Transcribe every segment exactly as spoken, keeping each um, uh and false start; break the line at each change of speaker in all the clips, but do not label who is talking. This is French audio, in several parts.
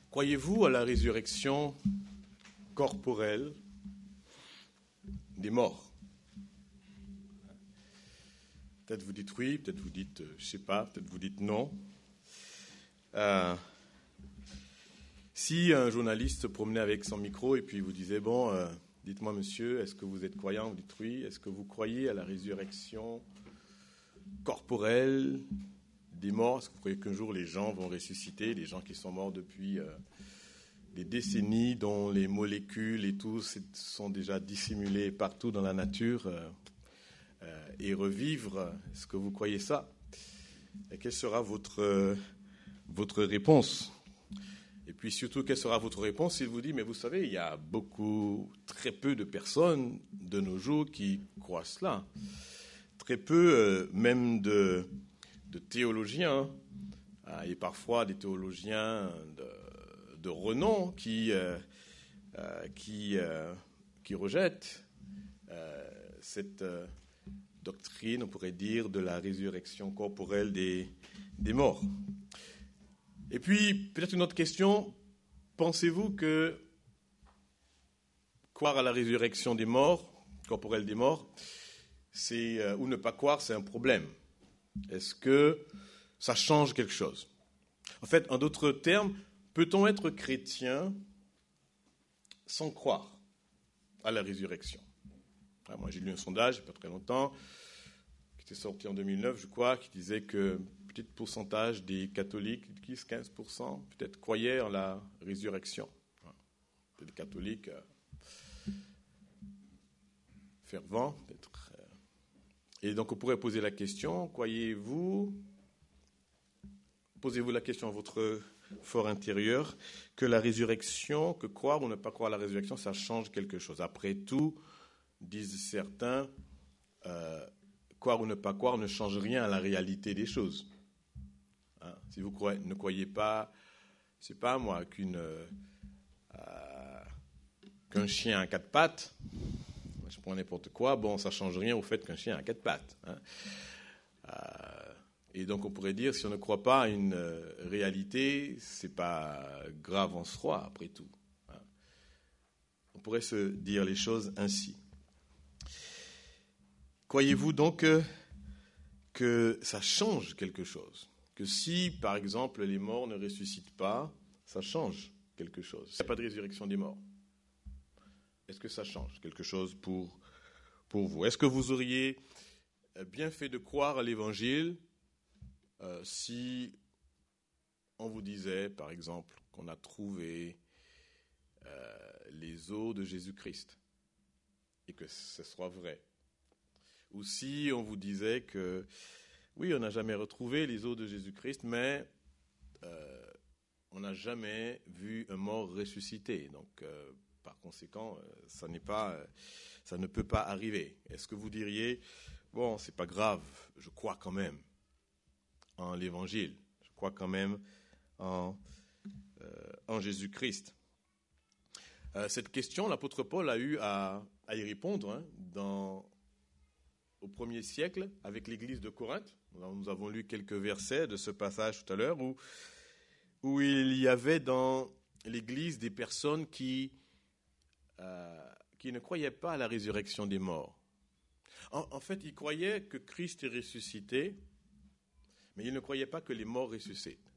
Croyez-vous à la résurrection corporelle des morts? Peut-être vous dites oui, peut-être vous dites euh, je ne sais pas, peut-être vous dites non. Euh, si un journaliste se promenait avec son micro et puis vous disait, bon, euh, dites-moi monsieur, est-ce que vous êtes croyant? Vous dites oui. Est-ce que vous croyez à la résurrection corporelle des morts? Est-ce que vous croyez qu'un jour les gens vont ressusciter, les gens qui sont morts depuis euh, des décennies, dont les molécules et tout sont déjà dissimulées partout dans la nature euh, euh, et revivre? Est-ce que vous croyez ça? Et quelle sera votre, euh, votre réponse? Et puis surtout, quelle sera votre réponse s'il vous dit, mais vous savez, il y a beaucoup, très peu de personnes de nos jours qui croient cela. Très peu, euh, même de, de théologiens, hein, et parfois des théologiens de, de renom qui, euh, euh, qui, euh, qui rejettent euh, cette euh, doctrine, on pourrait dire, de la résurrection corporelle des, des morts. Et puis, peut-être une autre question, pensez-vous que croire à la résurrection des morts, corporelle des morts, c'est, euh, ou ne pas croire, c'est un problème? Est-ce que ça change quelque chose? En fait, en d'autres termes, peut-on être chrétien sans croire à la résurrection? Ah, moi, j'ai lu un sondage, il n'y a pas très longtemps, qui était sorti en deux mille neuf, je crois, qui disait que un petit pourcentage des catholiques, dix à quinze pour cent, peut-être, croyaient en la résurrection. Des catholiques euh, fervents, peut-être. Et donc, on pourrait poser la question, croyez-vous, posez-vous la question à votre fort intérieur, que la résurrection, que croire ou ne pas croire à la résurrection, ça change quelque chose. Après tout, disent certains, euh, croire ou ne pas croire ne change rien à la réalité des choses. Hein, si vous croyez, ne croyez pas, c'est pas moi, qu'une, euh, qu'un chien à quatre pattes, je prends n'importe quoi, bon, ça change rien au fait qu'un chien a quatre pattes. Hein. Euh, et donc on pourrait dire, si on ne croit pas à une euh, réalité, c'est pas grave en soi, après tout. Hein. On pourrait se dire les choses ainsi. Croyez-vous donc que, que ça change quelque chose? Que si, par exemple, les morts ne ressuscitent pas, ça change quelque chose? S'il n'y a pas de résurrection des morts, est-ce que ça change quelque chose pour, pour vous? Est-ce que vous auriez bien fait de croire à l'Évangile euh, si on vous disait, par exemple, qu'on a trouvé euh, les os de Jésus-Christ et que ce soit vrai? Ou si on vous disait que, oui, on n'a jamais retrouvé les os de Jésus-Christ, mais euh, on n'a jamais vu un mort ressuscité. Donc, euh, par conséquent, euh, ça n'est pas, euh, ça ne peut pas arriver. Est-ce que vous diriez, bon, c'est pas grave, je crois quand même en l'Évangile, je crois quand même en, euh, en Jésus-Christ? euh, Cette question, l'apôtre Paul a eu à, à y répondre hein, dans... au premier siècle, avec l'église de Corinthe. Nous avons lu quelques versets de ce passage tout à l'heure, où, où il y avait dans l'église des personnes qui, euh, qui ne croyaient pas à la résurrection des morts. En, en fait, ils croyaient que Christ est ressuscité, mais ils ne croyaient pas que les morts ressuscitent.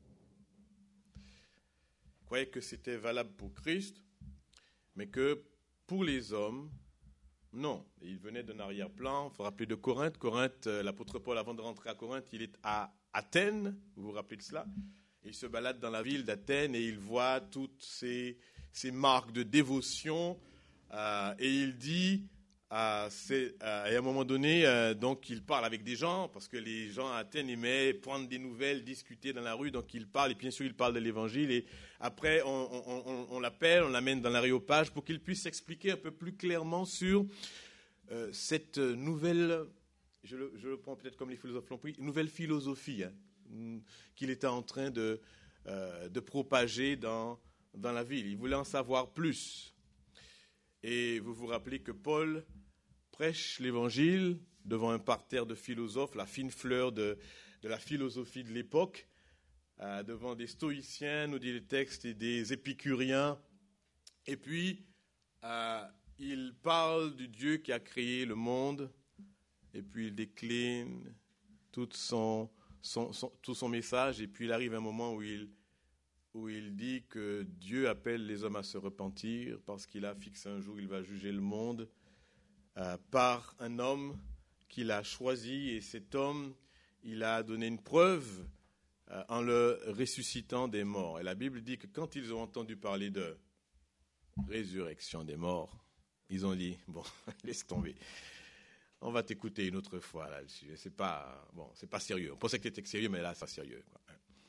Ils croyaient que c'était valable pour Christ, mais que pour les hommes, non, il venait d'un arrière-plan. Il faut rappeler de Corinthe. Corinthe, l'apôtre Paul, avant de rentrer à Corinthe, il est à Athènes. Vous vous rappelez de cela? Il se balade dans la ville d'Athènes et il voit toutes ces, ces marques de dévotion. Euh, et il dit, euh, c'est, euh, et à un moment donné, euh, donc il parle avec des gens, parce que les gens à Athènes aimaient prendre des nouvelles, discuter dans la rue. Donc il parle, et bien sûr il parle de l'Évangile. Et après, on, on, on, on l'appelle, on l'amène dans l'aréopage pour qu'il puisse s'expliquer un peu plus clairement sur euh, cette nouvelle, je le, je le prends peut-être comme les philosophes l'ont pris, nouvelle philosophie hein, qu'il était en train de, euh, de propager dans, dans la ville. Il voulait en savoir plus. Et vous vous rappelez que Paul prêche l'Évangile devant un parterre de philosophes, la fine fleur de, de la philosophie de l'époque. euh, devant des stoïciens, nous dit le texte, et des épicuriens. Et puis, euh, il parle du Dieu qui a créé le monde, et puis il décline tout son, son, son, tout son message, et puis il arrive un moment où il, où il dit que Dieu appelle les hommes à se repentir, parce qu'il a fixé un jour, il va juger le monde euh, par un homme qu'il a choisi, et cet homme, il a donné une preuve euh, en le ressuscitant des morts. Et la Bible dit que quand ils ont entendu parler de résurrection des morts, ils ont dit, bon, laisse tomber. On va t'écouter une autre fois là-dessus. C'est pas, bon, c'est pas sérieux. On pensait que tu étais sérieux, mais là, c'est pas sérieux, quoi.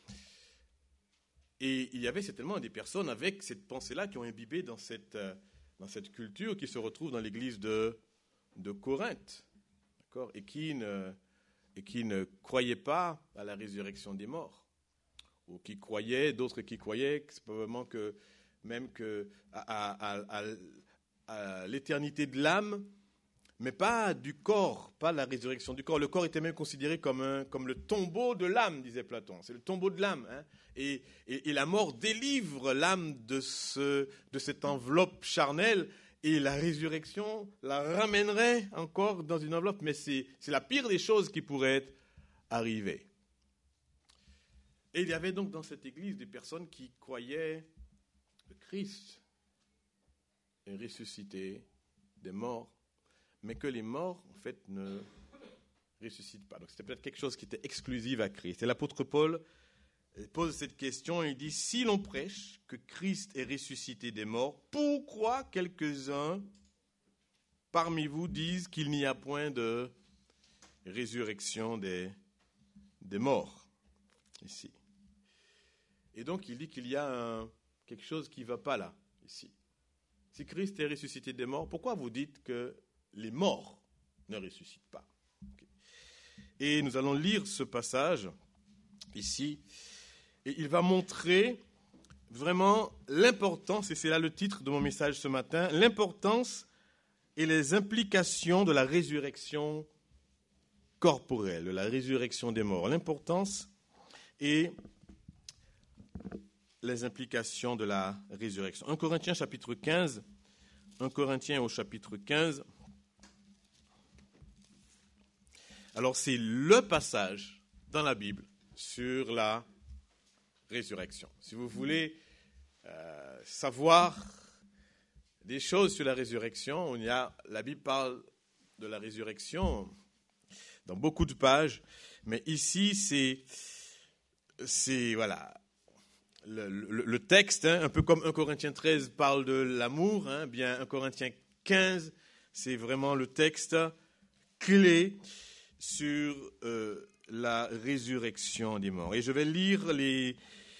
Et il y avait certainement des personnes avec cette pensée-là qui ont imbibé dans cette, dans cette culture qui se retrouve dans l'église de, de Corinthe, d'accord, et qui ne, et qui ne croyaient pas à la résurrection des morts, ou qui croyaient, d'autres qui croyaient, que c'est probablement que même que à, à, à, à l'éternité de l'âme, mais pas du corps, pas la résurrection du corps. Le corps était même considéré comme, un, comme le tombeau de l'âme, disait Platon. C'est le tombeau de l'âme. Hein. Et, et, et la mort délivre l'âme de, ce, de cette enveloppe charnelle, et la résurrection la ramènerait encore dans une enveloppe. Mais c'est, c'est la pire des choses qui pourraient arriver. Et il y avait donc dans cette église des personnes qui croyaient que Christ est ressuscité des morts, mais que les morts, en fait, ne ressuscitent pas. Donc, c'était peut-être quelque chose qui était exclusif à Christ. Et l'apôtre Paul pose cette question, et il dit, si l'on prêche que Christ est ressuscité des morts, pourquoi quelques-uns parmi vous disent qu'il n'y a point de résurrection des, des morts, ici? Et donc, il dit qu'il y a un, quelque chose qui ne va pas là, ici. Si Christ est ressuscité des morts, pourquoi vous dites que les morts ne ressuscitent pas? Okay. Et nous allons lire ce passage ici, et il va montrer vraiment l'importance, et c'est là le titre de mon message ce matin, l'importance et les implications de la résurrection corporelle, de la résurrection des morts. L'importance et les implications de la résurrection. un Corinthiens chapitre quinze, un Corinthiens au chapitre quinze. Alors, c'est le passage dans la Bible sur la résurrection. Si vous voulez euh, savoir des choses sur la résurrection, on y a, la Bible parle de la résurrection dans beaucoup de pages, mais ici, c'est, c'est voilà, le, le, le texte, hein, un peu comme un Corinthiens treize parle de l'amour, hein, bien un Corinthiens quinze, c'est vraiment le texte clé sur euh, la résurrection des morts. Et je vais lire les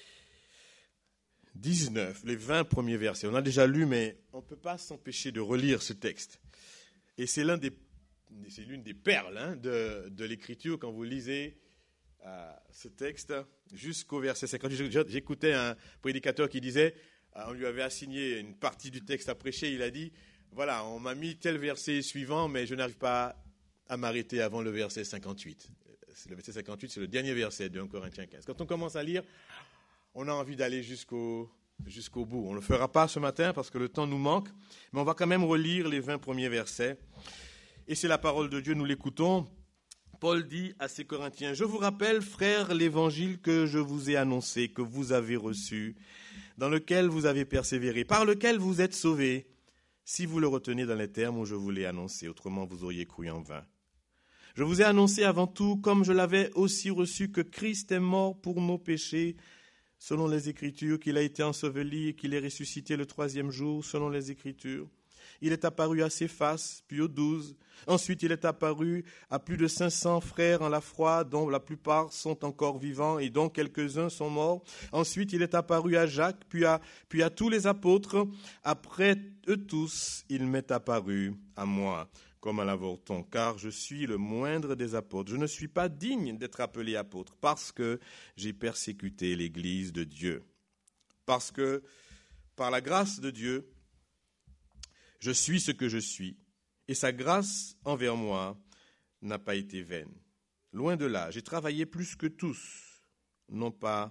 dix-neuf, les vingt premiers versets. On a déjà lu, mais on ne peut pas s'empêcher de relire ce texte. Et c'est, l'un des, c'est l'une des perles hein, de, de l'Écriture quand vous lisez euh, ce texte jusqu'au verset cinquante-huit. J'écoutais un prédicateur qui disait, euh, on lui avait assigné une partie du texte à prêcher, il a dit, voilà, on m'a mis tel verset suivant, mais je n'arrive pas à m'arrêter avant le verset cinquante-huit. Le verset cinquante-huit, c'est le dernier verset de un Corinthiens quinze. Quand on commence à lire, on a envie d'aller jusqu'au, jusqu'au bout. On ne le fera pas ce matin parce que le temps nous manque, mais on va quand même relire les vingt premiers versets. Et c'est la parole de Dieu, nous l'écoutons. Paul dit à ces Corinthiens, « Je vous rappelle, frères, l'évangile que je vous ai annoncé, que vous avez reçu, dans lequel vous avez persévéré, par lequel vous êtes sauvés, si vous le retenez dans les termes où je vous l'ai annoncé, autrement vous auriez cru en vain. Je vous ai annoncé avant tout, comme je l'avais aussi reçu, que Christ est mort pour nos péchés, selon les Écritures, qu'il a été enseveli et qu'il est ressuscité le troisième jour, selon les Écritures. Il est apparu à Céphas, puis aux douze. Ensuite, il est apparu à plus de cinq cents frères en la foi, dont la plupart sont encore vivants et dont quelques-uns sont morts. Ensuite, il est apparu à Jacques, puis à, puis à tous les apôtres. Après eux tous, il m'est apparu à moi, comme à l'avorton, car je suis le moindre des apôtres. Je ne suis pas digne d'être appelé apôtre, parce que j'ai persécuté l'Église de Dieu. Parce que, par la grâce de Dieu, je suis ce que je suis, et sa grâce envers moi n'a pas été vaine. Loin de là, j'ai travaillé plus que tous, non pas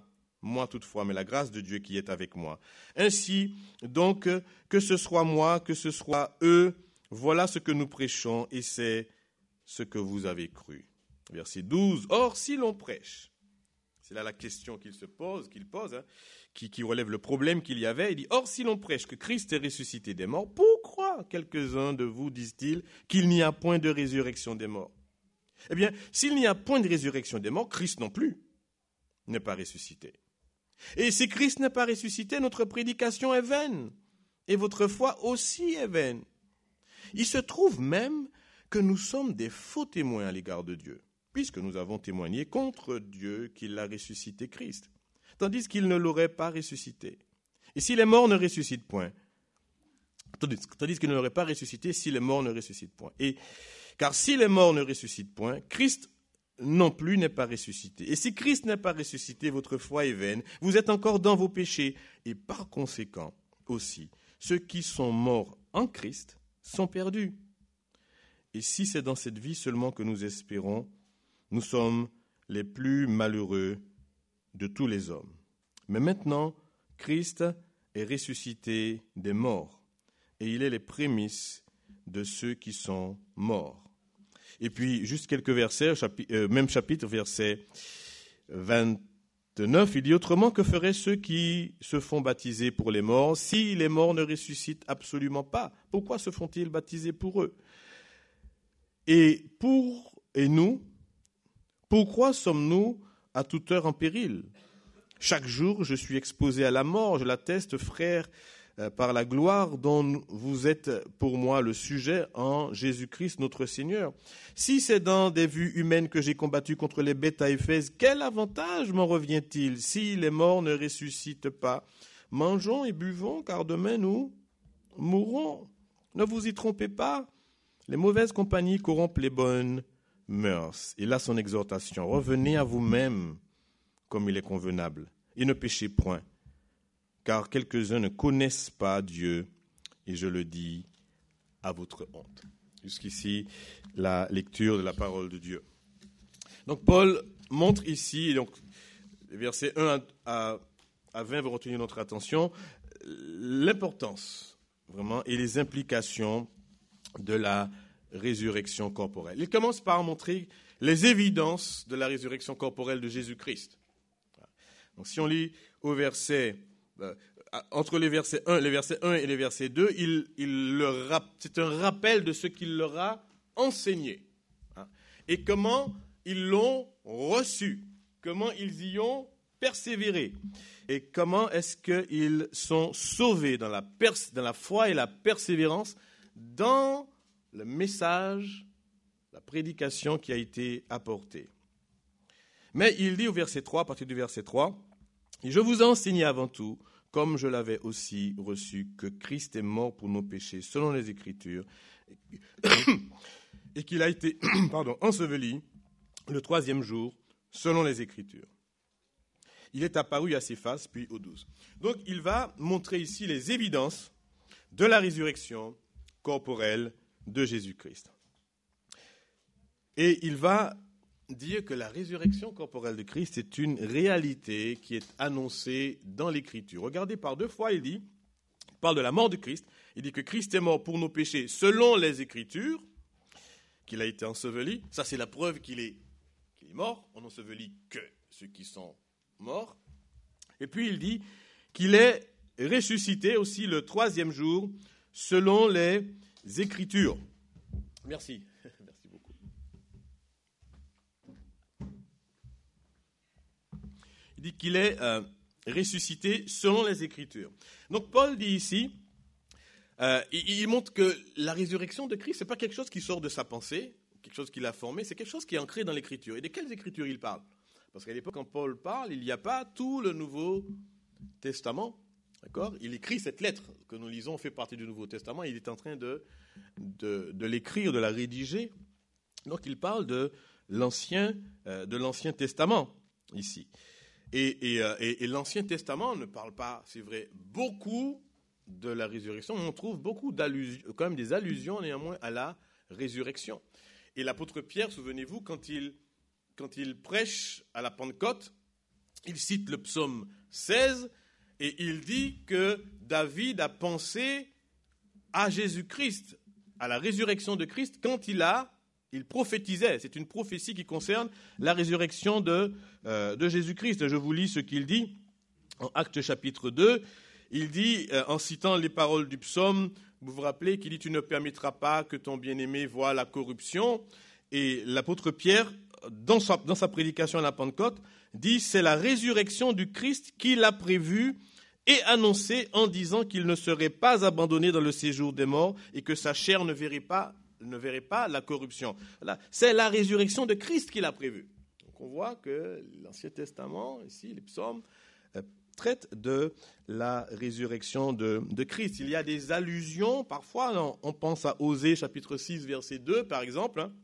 moi toutefois, mais la grâce de Dieu qui est avec moi. Ainsi, donc, que ce soit moi, que ce soit eux, voilà ce que nous prêchons et c'est ce que vous avez cru. Verset douze. Or, si l'on prêche, c'est là la question qu'il se pose, qu'il pose, hein, qui, qui relève le problème qu'il y avait. Il dit, or, si l'on prêche que Christ est ressuscité des morts, pourquoi quelques-uns de vous disent-ils qu'il n'y a point de résurrection des morts? Eh bien, s'il n'y a point de résurrection des morts, Christ non plus n'est pas ressuscité. Et si Christ n'est pas ressuscité, notre prédication est vaine, et votre foi aussi est vaine. Il se trouve même que nous sommes des faux témoins à l'égard de Dieu, puisque nous avons témoigné contre Dieu qu'il a ressuscité Christ, tandis qu'il ne l'aurait pas ressuscité. Et si les morts ne ressuscitent point, tandis, tandis qu'il ne l'aurait pas ressuscité, si les morts ne ressuscitent point. Et, car si les morts ne ressuscitent point, Christ non plus n'est pas ressuscité. Et si Christ n'est pas ressuscité, votre foi est vaine, vous êtes encore dans vos péchés, et par conséquent aussi, ceux qui sont morts en Christ sont perdus. Et si c'est dans cette vie seulement que nous espérons, nous sommes les plus malheureux de tous les hommes. Mais maintenant, Christ est ressuscité des morts, et il est les prémices de ceux qui sont morts. Et puis, juste quelques versets, chapitre, euh, même chapitre, verset vingt-neuf, il dit, autrement, que feraient ceux qui se font baptiser pour les morts, si les morts ne ressuscitent absolument pas? Pourquoi se font-ils baptiser pour eux? Et pour, et nous, pourquoi sommes-nous à toute heure en péril? Chaque jour, je suis exposé à la mort, je l'atteste, frère, euh, par la gloire dont vous êtes pour moi le sujet en Jésus-Christ notre Seigneur. Si c'est dans des vues humaines que j'ai combattu contre les bêtes à Éphèse, quel avantage m'en revient-il? Si les morts ne ressuscitent pas, mangeons et buvons, car demain nous mourrons. Ne vous y trompez pas, les mauvaises compagnies corrompent les bonnes mœurs. Et là, son exhortation, revenez à vous-même comme il est convenable, et ne péchez point, car quelques-uns ne connaissent pas Dieu, et je le dis à votre honte. Jusqu'ici, la lecture de la parole de Dieu. Donc, Paul montre ici, donc, les versets un à vingt vont retenir notre attention, l'importance, vraiment, et les implications de la résurrection corporelle. Il commence par montrer les évidences de la résurrection corporelle de Jésus-Christ. Donc, si on lit au verset, euh, entre les versets un, les versets un et les versets deux, il, il le, c'est un rappel de ce qu'il leur a enseigné. Hein, et comment ils l'ont reçu, comment ils y ont persévéré, et comment est-ce qu'ils sont sauvés dans la, pers- dans la foi et la persévérance dans le message, la prédication qui a été apportée. Mais il dit au verset trois, à partir du verset trois, « Je vous ai enseigné avant tout, comme je l'avais aussi reçu, que Christ est mort pour nos péchés, selon les Écritures, et qu'il a été pardon, enseveli le troisième jour, selon les Écritures. Il est apparu à Céphas, puis aux douze. » Donc il va montrer ici les évidences de la résurrection corporelle de Jésus-Christ. Et il va dire que la résurrection corporelle de Christ est une réalité qui est annoncée dans l'Écriture. Regardez, par deux fois, il dit, il parle de la mort de Christ, il dit que Christ est mort pour nos péchés selon les Écritures, qu'il a été enseveli. Ça, c'est la preuve qu'il est, qu'il est mort. On n'ensevelit que ceux qui sont morts. Et puis, il dit qu'il est ressuscité aussi le troisième jour selon les Écritures. Merci. Merci beaucoup. Il dit qu'il est euh, ressuscité selon les Écritures. Donc Paul dit ici, euh, il, il montre que la résurrection de Christ, ce n'est pas quelque chose qui sort de sa pensée, quelque chose qu'il a formé, c'est quelque chose qui est ancré dans l'Écriture. Et de quelles Écritures il parle? Parce qu'à l'époque, quand Paul parle, il n'y a pas tout le Nouveau Testament. D'accord ? Il écrit cette lettre que nous lisons, fait partie du Nouveau Testament. Il est en train de, de, de l'écrire, de la rédiger. Donc, il parle de l'Ancien, euh, de l'Ancien Testament, ici. Et, et, et, et l'Ancien Testament ne parle pas, c'est vrai, beaucoup de la résurrection. On trouve beaucoup d'allusions, quand même des allusions, néanmoins, à la résurrection. Et l'apôtre Pierre, souvenez-vous, quand il, quand il prêche à la Pentecôte, il cite le psaume seize et il dit que David a pensé à Jésus-Christ, à la résurrection de Christ, quand il a, il prophétisait. C'est une prophétie qui concerne la résurrection de, euh, de Jésus-Christ. Je vous lis ce qu'il dit en Actes chapitre deux. Il dit, euh, en citant les paroles du psaume, vous vous rappelez qu'il dit « Tu ne permettras pas que ton bien-aimé voie la corruption ». Et l'apôtre Pierre, dans sa, dans sa prédication à la Pentecôte, dit « C'est la résurrection du Christ qu'il a prévue et annoncée en disant qu'il ne serait pas abandonné dans le séjour des morts et que sa chair ne verrait pas, ne verrait pas la corruption. » Voilà. C'est la résurrection de Christ qu'il a prévue. Donc on voit que l'Ancien Testament, ici, les psaumes, euh, traite de la résurrection de, de Christ. Il y a des allusions, parfois, on, on pense à Osée chapitre six, verset deux, par exemple, hein,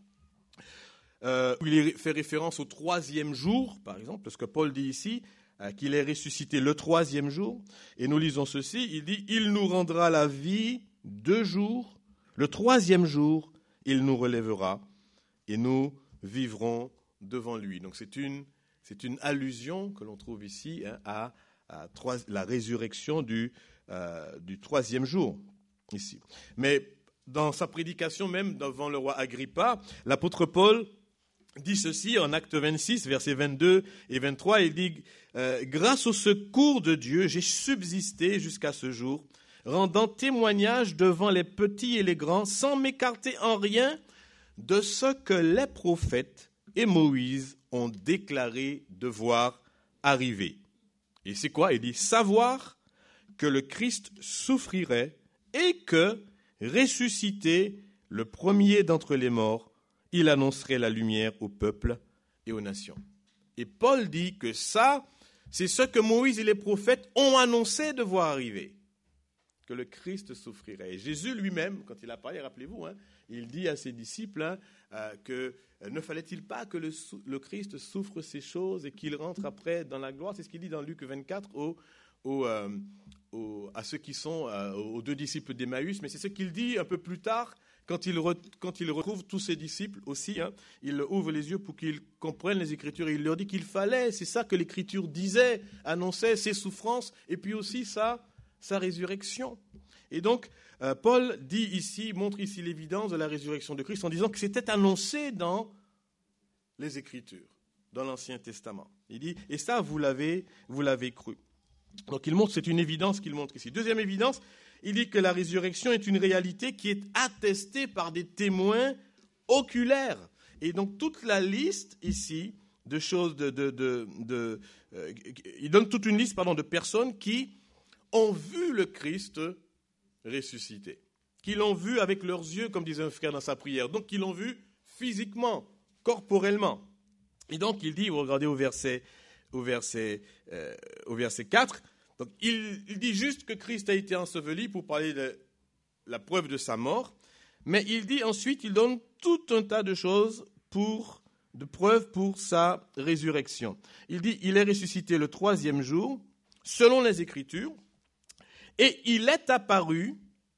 euh, où il fait référence au troisième jour, par exemple, parce que Paul dit ici euh, qu'il est ressuscité le troisième jour, et nous lisons ceci, il dit « Il nous rendra la vie deux jours, le troisième jour, il nous relèvera, et nous vivrons devant lui. » Donc c'est une, c'est une allusion que l'on trouve ici hein, à À trois, la résurrection du, euh, du troisième jour, ici. Mais dans sa prédication même devant le roi Agrippa, l'apôtre Paul dit ceci en Acte vingt-six, versets vingt-deux et vingt-trois, il dit euh, « Grâce au secours de Dieu, j'ai subsisté jusqu'à ce jour, rendant témoignage devant les petits et les grands, sans m'écarter en rien de ce que les prophètes et Moïse ont déclaré devoir arriver. » Et c'est quoi? Il dit « Savoir que le Christ souffrirait et que, ressuscité, le premier d'entre les morts, il annoncerait la lumière au peuple et aux nations. » Et Paul dit que ça, c'est ce que Moïse et les prophètes ont annoncé devoir arriver, que le Christ souffrirait. Et Jésus lui-même, quand il a parlé, rappelez-vous, hein, il dit à ses disciples hein, euh, que euh, ne fallait-il pas que le, le Christ souffre ces choses et qu'il rentre après dans la gloire. C'est ce qu'il dit dans Luc vingt-quatre aux, aux, euh, aux, à ceux qui sont euh, aux deux disciples d'Emmaüs. Mais c'est ce qu'il dit un peu plus tard quand il, re, quand il retrouve tous ses disciples aussi. Hein, il ouvre les yeux pour qu'ils comprennent les Écritures et il leur dit qu'il fallait, c'est ça que l'Écriture disait, annonçait ses souffrances et puis aussi sa, sa résurrection. Et donc, euh, Paul dit ici, montre ici l'évidence de la résurrection de Christ en disant que c'était annoncé dans les Écritures, dans l'Ancien Testament. Il dit, et ça, vous l'avez, vous l'avez cru. Donc, il montre, c'est une évidence qu'il montre ici. Deuxième évidence, il dit que la résurrection est une réalité qui est attestée par des témoins oculaires. Et donc, toute la liste ici de choses, de, de, de, de euh, il donne toute une liste, pardon, de personnes qui ont vu le Christ ressuscité, qui l'ont vu avec leurs yeux, comme disait un frère dans sa prière, donc qui l'ont vu physiquement, corporellement. Et donc il dit, vous regardez au verset, au verset, euh, au verset quatre, donc il, il dit juste que Christ a été enseveli pour parler de la preuve de sa mort, mais il dit ensuite, il donne tout un tas de choses pour, de preuves pour sa résurrection. Il dit, il est ressuscité le troisième jour, selon les Écritures, et il est apparu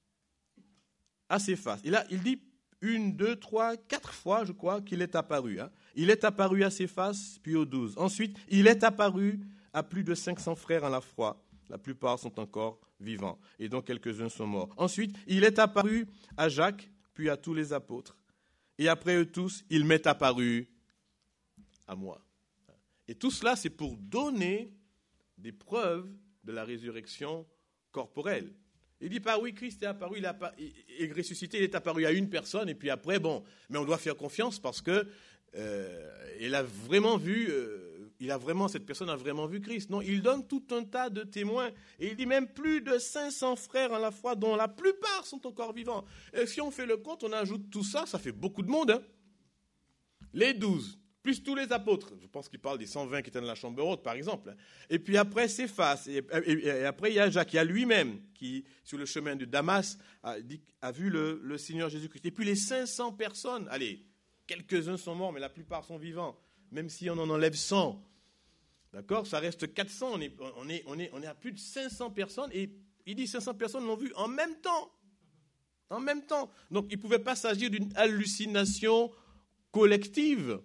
à ses faces. Il, a, il dit une, deux, trois, quatre fois, je crois, qu'il est apparu. Hein. Il est apparu à ses faces, puis aux douze. Ensuite, il est apparu à plus de cinq cents frères en la foi. La plupart sont encore vivants, et donc quelques-uns sont morts. Ensuite, il est apparu à Jacques, puis à tous les apôtres. Et après eux tous, il m'est apparu à moi. Et tout cela, c'est pour donner des preuves de la résurrection corporelle. Il dit pas, oui, Christ est apparu, il, a, il est ressuscité, il est apparu à une personne, et puis après, bon, mais on doit faire confiance parce que euh, il a vraiment vu, euh, il a vraiment, cette personne a vraiment vu Christ. Non, il donne tout un tas de témoins, et il dit même plus de cinq cents frères en la foi, dont la plupart sont encore vivants. Et si on fait le compte, on ajoute tout ça, ça fait beaucoup de monde, hein. Les douze, plus tous les apôtres. Je pense qu'il parle des cent vingt qui étaient dans la chambre haute, par exemple. Et puis après, Céphas. Et, et, et après, il y a Jacques. Il y a lui-même qui, sur le chemin de Damas, a, dit, a vu le, le Seigneur Jésus-Christ. Et puis les cinq cents personnes, allez, quelques-uns sont morts, mais la plupart sont vivants. Même si on en enlève cent, d'accord, ça reste quatre cents. On est, on, est, on, est, on est à plus de cinq cents personnes. Et il dit cinq cents personnes l'ont vu en même temps. En même temps. Donc, il ne pouvait pas s'agir d'une hallucination collective.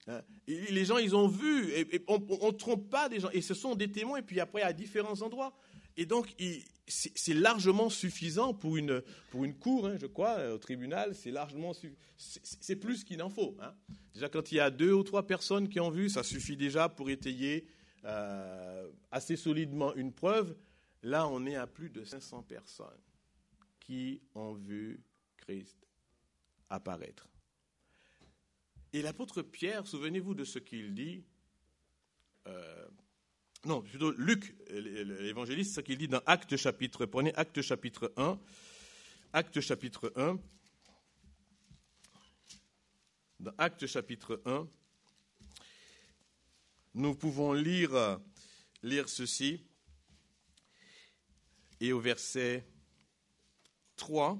Hein? Et les gens, ils ont vu, et, et on ne trompe pas des gens, et ce sont des témoins, et puis après à différents endroits. Et donc, il, c'est, c'est largement suffisant pour une, pour une cour, hein, je crois, au tribunal, c'est largement suffisant. C'est, c'est plus qu'il en faut. Hein. Déjà, quand il y a deux ou trois personnes qui ont vu, ça suffit déjà pour étayer euh, assez solidement une preuve. Là, on est à plus de cinq cents personnes qui ont vu Christ apparaître. Et l'apôtre Pierre, souvenez-vous de ce qu'il dit, euh, non, plutôt Luc, l'évangéliste, ce qu'il dit dans Actes chapitre, prenez Actes chapitre un, Actes chapitre un, dans Actes chapitre un, nous pouvons lire, lire ceci, et au verset trois,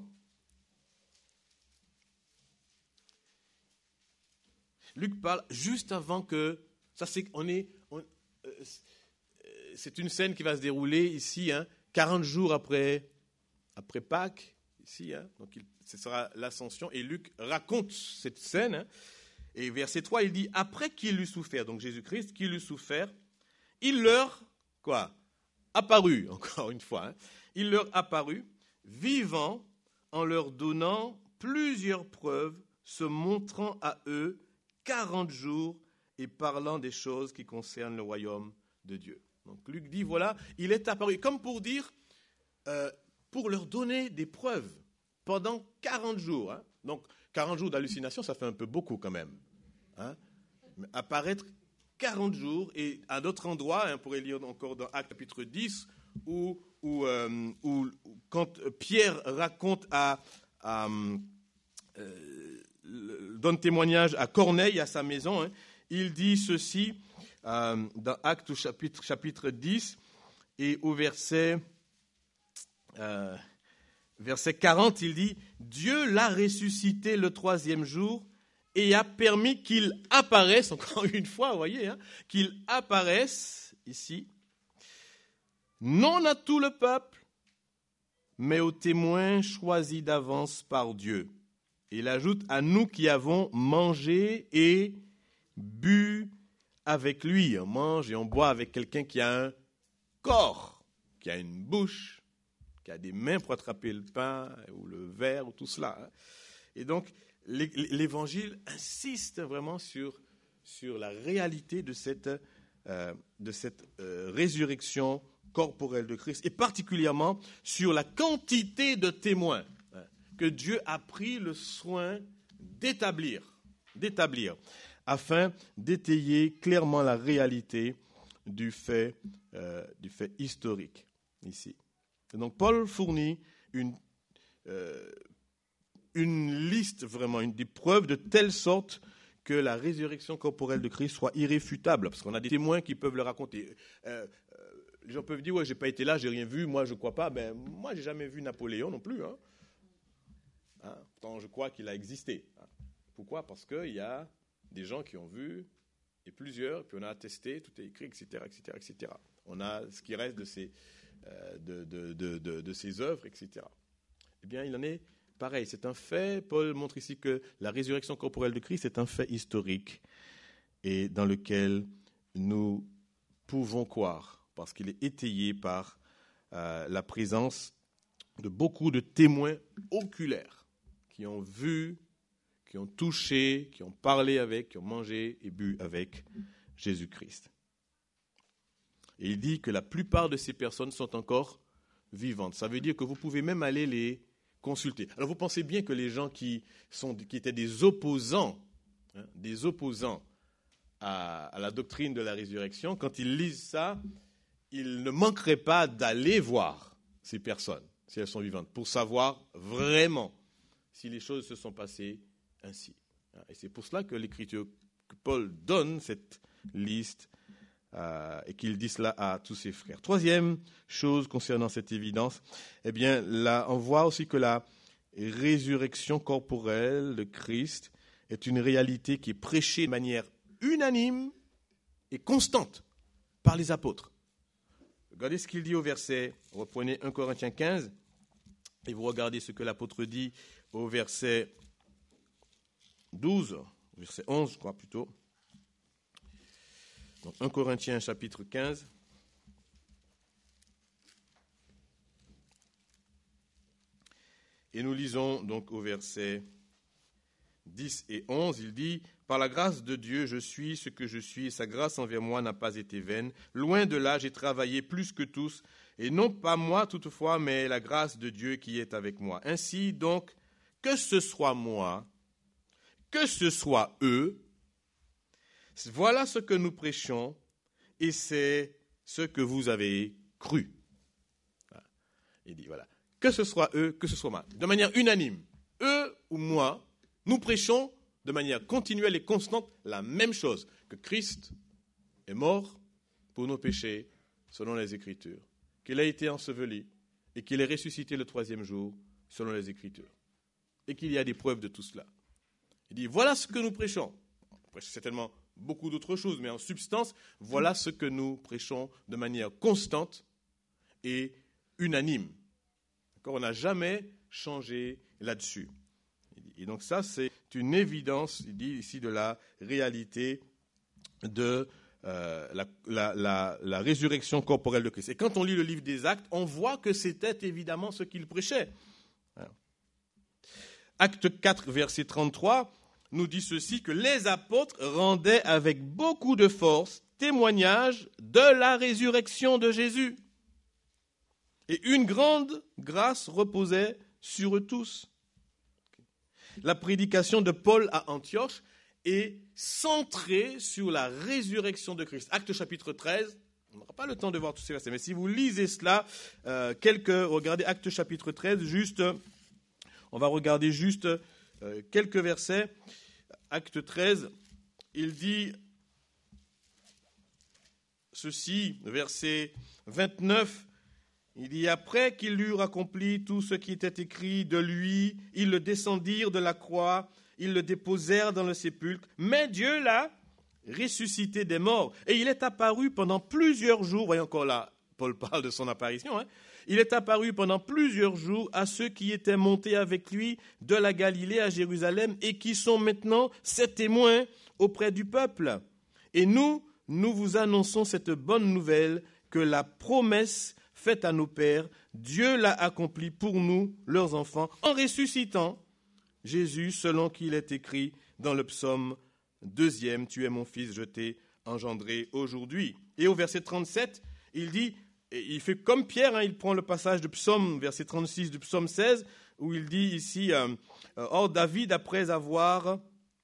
Luc parle juste avant que, ça c'est, on est, on, euh, c'est une scène qui va se dérouler ici, hein, quarante jours après, après Pâques, ici, hein, donc il, ce sera l'ascension, et Luc raconte cette scène, hein, et verset trois, il dit, après qu'il eut souffert, donc Jésus-Christ, qu'il eut souffert, il leur, quoi, apparut, encore une fois, hein, il leur apparut, vivant, en leur donnant plusieurs preuves, se montrant à eux quarante jours et parlant des choses qui concernent le royaume de Dieu. Donc Luc dit, voilà, il est apparu, comme pour dire, euh, pour leur donner des preuves pendant quarante jours. Hein. Donc quarante jours d'hallucination, ça fait un peu beaucoup quand même. Hein. Mais apparaître quarante jours, et à d'autres endroits, hein, on pourrait lire encore dans Actes chapitre dix, où, où, euh, où quand Pierre raconte à... à euh, donne témoignage à Corneille, à sa maison, hein, il dit ceci euh, dans Actes chapitre, chapitre dix et au verset, euh, verset quarante, il dit « Dieu l'a ressuscité le troisième jour et a permis qu'il apparaisse, encore une fois, vous voyez, hein, qu'il apparaisse ici, non à tout le peuple, mais aux témoins choisis d'avance par Dieu. » Il ajoute, à nous qui avons mangé et bu avec lui. On mange et on boit avec quelqu'un qui a un corps, qui a une bouche, qui a des mains pour attraper le pain ou le verre ou tout cela. Et donc, l'Évangile insiste vraiment sur, sur la réalité de cette, euh, de cette euh, résurrection corporelle de Christ, et particulièrement sur la quantité de témoins que Dieu a pris le soin d'établir, d'établir, afin d'étayer clairement la réalité du fait, euh, du fait historique ici. Et donc Paul fournit une, euh, une liste, vraiment, une, des preuves de telle sorte que la résurrection corporelle de Christ soit irréfutable, parce qu'on a des témoins qui peuvent le raconter. Euh, euh, les gens peuvent dire, ouais, j'ai pas été là, j'ai rien vu, moi je crois pas. Ben moi j'ai jamais vu Napoléon non plus, hein. Hein, pourtant, je crois qu'il a existé. Hein. Pourquoi ? Parce qu'il y a des gens qui ont vu, et plusieurs, puis on a attesté, tout est écrit, et cetera, et cetera, et cetera. On a ce qui reste de ces, euh, de, de, de, de, de ces œuvres, et cetera. Eh bien, il en est pareil. C'est un fait. Paul montre ici que la résurrection corporelle de Christ est un fait historique et dans lequel nous pouvons croire, parce qu'il est étayé par euh, la présence de beaucoup de témoins oculaires qui ont vu, qui ont touché, qui ont parlé avec, qui ont mangé et bu avec Jésus-Christ. Et il dit que la plupart de ces personnes sont encore vivantes. Ça veut dire que vous pouvez même aller les consulter. Alors vous pensez bien que les gens qui, sont, qui étaient des opposants, hein, des opposants à, à la doctrine de la résurrection, quand ils lisent ça, ils ne manqueraient pas d'aller voir ces personnes, si elles sont vivantes, pour savoir vraiment si les choses se sont passées ainsi. Et c'est pour cela que l'Écriture, que Paul donne cette liste euh, et qu'il dit cela à tous ses frères. Troisième chose concernant cette évidence, eh bien, là, on voit aussi que la résurrection corporelle de Christ est une réalité qui est prêchée de manière unanime et constante par les apôtres. Regardez ce qu'il dit au verset, reprenez un Corinthiens quinze, et vous regardez ce que l'apôtre dit au verset douze, verset onze, je crois plutôt. Donc, un Corinthiens chapitre quinze. Et nous lisons donc au verset dix et onze, il dit « Par la grâce de Dieu, je suis ce que je suis, et sa grâce envers moi n'a pas été vaine. Loin de là, j'ai travaillé plus que tous, et non pas moi toutefois, mais la grâce de Dieu qui est avec moi. Ainsi donc, que ce soit moi, que ce soit eux, voilà ce que nous prêchons, et c'est ce que vous avez cru. » Il dit voilà. Que ce soit eux, que ce soit moi, de manière unanime, eux ou moi, nous prêchons de manière continuelle et constante la même chose, que Christ est mort pour nos péchés, selon les Écritures, qu'il a été enseveli et qu'il est ressuscité le troisième jour, selon les Écritures, et qu'il y a des preuves de tout cela. Il dit, voilà ce que nous prêchons. On prêche certainement beaucoup d'autres choses, mais en substance, voilà ce que nous prêchons de manière constante et unanime. On n'a jamais changé là-dessus. Et donc ça, c'est une évidence, il dit ici, de la réalité de euh, la, la, la, la résurrection corporelle de Christ. Et quand on lit le livre des Actes, on voit que c'était évidemment ce qu'il prêchait. Acte quatre, verset trente-trois, nous dit ceci, que les apôtres rendaient avec beaucoup de force témoignage de la résurrection de Jésus. Et une grande grâce reposait sur eux tous. La prédication de Paul à Antioche est centrée sur la résurrection de Christ. Acte chapitre treize, on n'aura pas le temps de voir tous ces versets, mais si vous lisez cela, euh, quelques, regardez Acte chapitre treize, juste, on va regarder juste euh, quelques versets. Acte treize, il dit ceci, verset vingt-neuf, il dit, après qu'ils eurent accompli tout ce qui était écrit de lui, ils le descendirent de la croix, ils le déposèrent dans le sépulcre, mais Dieu l'a ressuscité des morts. Et il est apparu pendant plusieurs jours, voyez encore là, Paul parle de son apparition, hein, il est apparu pendant plusieurs jours à ceux qui étaient montés avec lui de la Galilée à Jérusalem et qui sont maintenant ses témoins auprès du peuple. Et nous, nous vous annonçons cette bonne nouvelle que la promesse faite à nos pères, Dieu l'a accompli pour nous, leurs enfants, en ressuscitant Jésus, selon qu'il est écrit dans le psaume deuxième, « Tu es mon fils, je t'ai engendré aujourd'hui ». Et au verset trente-sept, il dit, et il fait comme Pierre, hein, il prend le passage de psaume, verset trente-six du psaume seize, où il dit ici, euh, « Or David, après avoir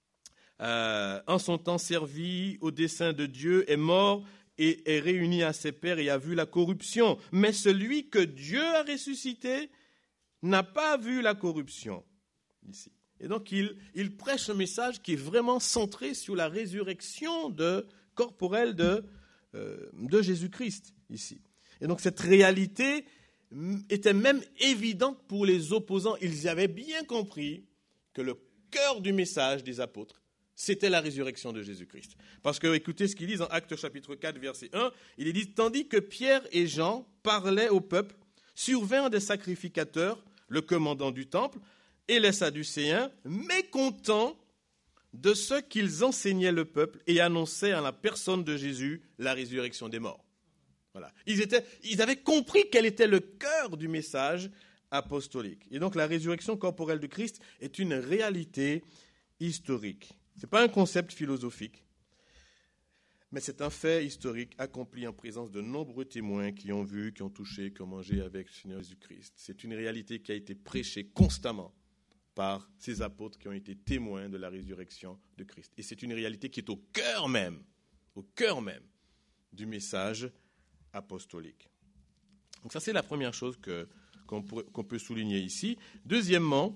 euh, en son temps servi au dessein de Dieu, est mort, et est réuni à ses pères et a vu la corruption. Mais celui que Dieu a ressuscité n'a pas vu la corruption. » Ici. Et donc, il, il prêche un message qui est vraiment centré sur la résurrection de, corporelle de, euh, de Jésus-Christ, ici. Et donc, cette réalité était même évidente pour les opposants. Ils avaient bien compris que le cœur du message des apôtres, c'était la résurrection de Jésus-Christ. Parce que, écoutez ce qu'il dit en Actes chapitre quatre, verset un, il dit « Tandis que Pierre et Jean parlaient au peuple, survinrent des sacrificateurs, le commandant du temple, et les Sadducéens, mécontents de ce qu'ils enseignaient le peuple et annonçaient en la personne de Jésus la résurrection des morts. » Voilà. Ils, étaient, ils avaient compris quel était le cœur du message apostolique. Et donc la résurrection corporelle de Christ est une réalité historique. Ce n'est pas un concept philosophique, mais c'est un fait historique accompli en présence de nombreux témoins qui ont vu, qui ont touché, qui ont mangé avec le Seigneur Jésus-Christ. C'est une réalité qui a été prêchée constamment par ces apôtres qui ont été témoins de la résurrection de Christ. Et c'est une réalité qui est au cœur même, au cœur même du message apostolique. Donc ça, c'est la première chose que, qu'on, pourrait, qu'on peut souligner ici. Deuxièmement,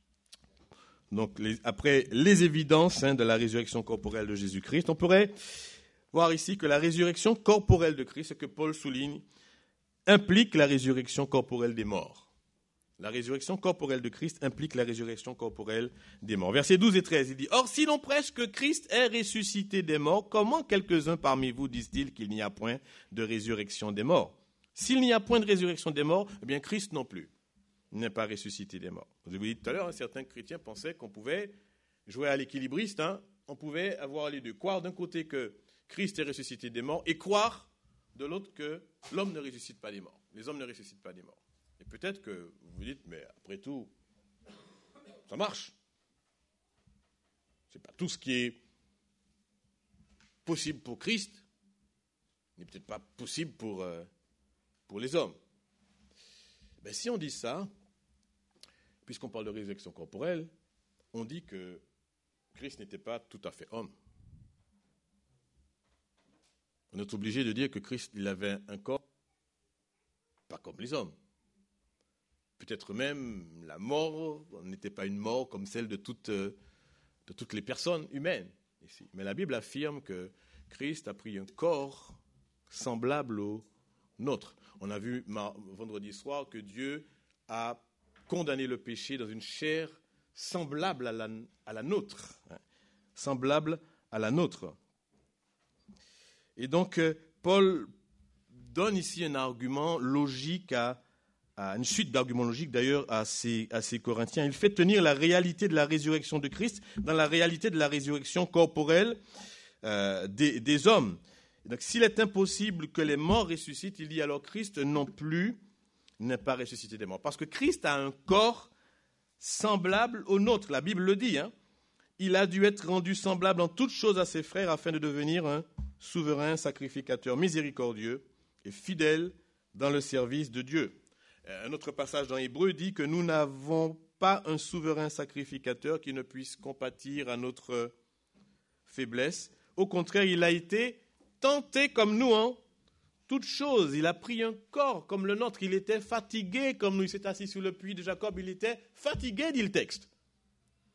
donc les, après les évidences hein, de la résurrection corporelle de Jésus-Christ, on pourrait voir ici que la résurrection corporelle de Christ, ce que Paul souligne, implique la résurrection corporelle des morts. La résurrection corporelle de Christ implique la résurrection corporelle des morts. Versets douze et treize, il dit « Or, si l'on prêche que Christ est ressuscité des morts, comment quelques-uns parmi vous disent-ils qu'il n'y a point de résurrection des morts ? S'il n'y a point de résurrection des morts, eh bien Christ non plus n'est pas ressuscité des morts. » Vous avez dit tout à l'heure, hein, certains chrétiens pensaient qu'on pouvait jouer à l'équilibriste, hein, on pouvait avoir les deux. Croire d'un côté que Christ est ressuscité des morts, et croire de l'autre que l'homme ne ressuscite pas des morts. Les hommes ne ressuscitent pas des morts. Et peut-être que vous vous dites, mais après tout, ça marche. C'est pas tout ce qui est possible pour Christ n'est peut-être pas possible pour, euh, pour les hommes. Ben, si on dit ça, puisqu'on parle de résurrection corporelle, on dit que Christ n'était pas tout à fait homme. On est obligé de dire que Christ, il avait un corps pas comme les hommes. Peut-être même la mort n'était pas une mort comme celle de toutes, de toutes les personnes humaines ici. Mais la Bible affirme que Christ a pris un corps semblable au nôtre. On a vu vendredi soir que Dieu a condamné le péché dans une chair semblable à la, à la nôtre. Hein, semblable à la nôtre. Et donc, euh, Paul donne ici un argument logique, à, à une suite d'arguments logiques d'ailleurs à ces, à ces Corinthiens. Il fait tenir la réalité de la résurrection de Christ dans la réalité de la résurrection corporelle euh, des, des hommes. Donc, s'il est impossible que les morts ressuscitent, il dit alors Christ non plus n'est pas ressuscité des morts. Parce que Christ a un corps semblable au nôtre. La Bible le dit. Hein. Il a dû être rendu semblable en toutes choses à ses frères afin de devenir un souverain sacrificateur miséricordieux et fidèle dans le service de Dieu. Un autre passage dans Hébreux dit que nous n'avons pas un souverain sacrificateur qui ne puisse compatir à notre faiblesse. Au contraire, il a été tenté comme nous, en toutes choses. Il a pris un corps comme le nôtre. Il était fatigué comme nous. Il s'est assis sur le puits de Jacob. Il était fatigué, dit le texte. D'accord ?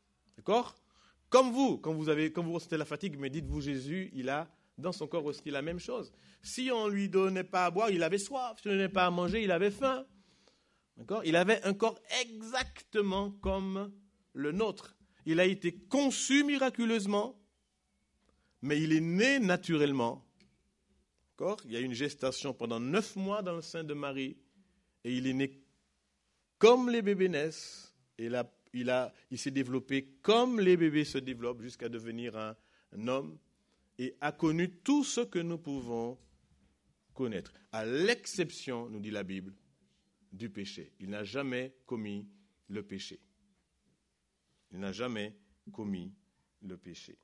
Comme vous, quand vous, avez, quand vous ressentez la fatigue, mais dites-vous, Jésus, il a dans son corps aussi la même chose. Si on ne lui donnait pas à boire, il avait soif. Si on ne lui donnait pas à manger, il avait faim. D'accord ? Il avait un corps exactement comme le nôtre. Il a été conçu miraculeusement, mais il est né naturellement. D'accord ? Il y a eu une gestation pendant neuf mois dans le sein de Marie, et il est né comme les bébés naissent, et il, a, il, a, il s'est développé comme les bébés se développent jusqu'à devenir un, un homme, et a connu tout ce que nous pouvons connaître, à l'exception, nous dit la Bible, du péché. Il n'a jamais commis le péché. Il n'a jamais commis le péché.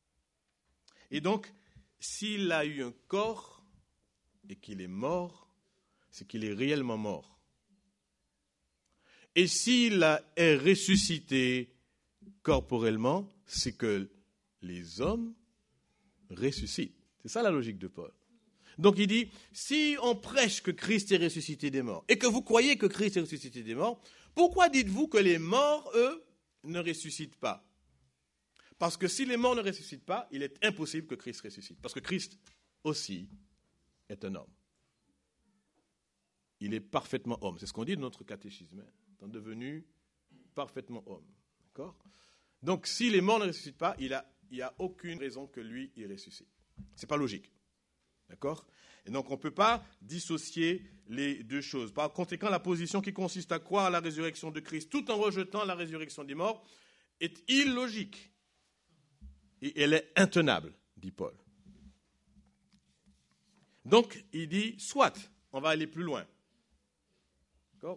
Et donc, s'il a eu un corps et qu'il est mort, c'est qu'il est réellement mort. Et s'il a, est ressuscité corporellement, c'est que les hommes ressuscitent. C'est ça la logique de Paul. Donc il dit, si on prêche que Christ est ressuscité des morts, et que vous croyez que Christ est ressuscité des morts, pourquoi dites-vous que les morts, eux, ne ressuscitent pas ? Parce que si les morts ne ressuscitent pas, il est impossible que Christ ressuscite. Parce que Christ aussi est un homme. Il est parfaitement homme. C'est ce qu'on dit dans notre catéchisme. Hein, étant devenu parfaitement homme. D'accord ? Donc si les morts ne ressuscitent pas, il a il n'y a aucune raison que lui, il ressuscite. Ce n'est pas logique. D'accord ? Et donc, on ne peut pas dissocier les deux choses. Par conséquent, la position qui consiste à croire à la résurrection de Christ tout en rejetant la résurrection des morts est illogique. Et elle est intenable, dit Paul. Donc, il dit, soit, on va aller plus loin. D'accord ?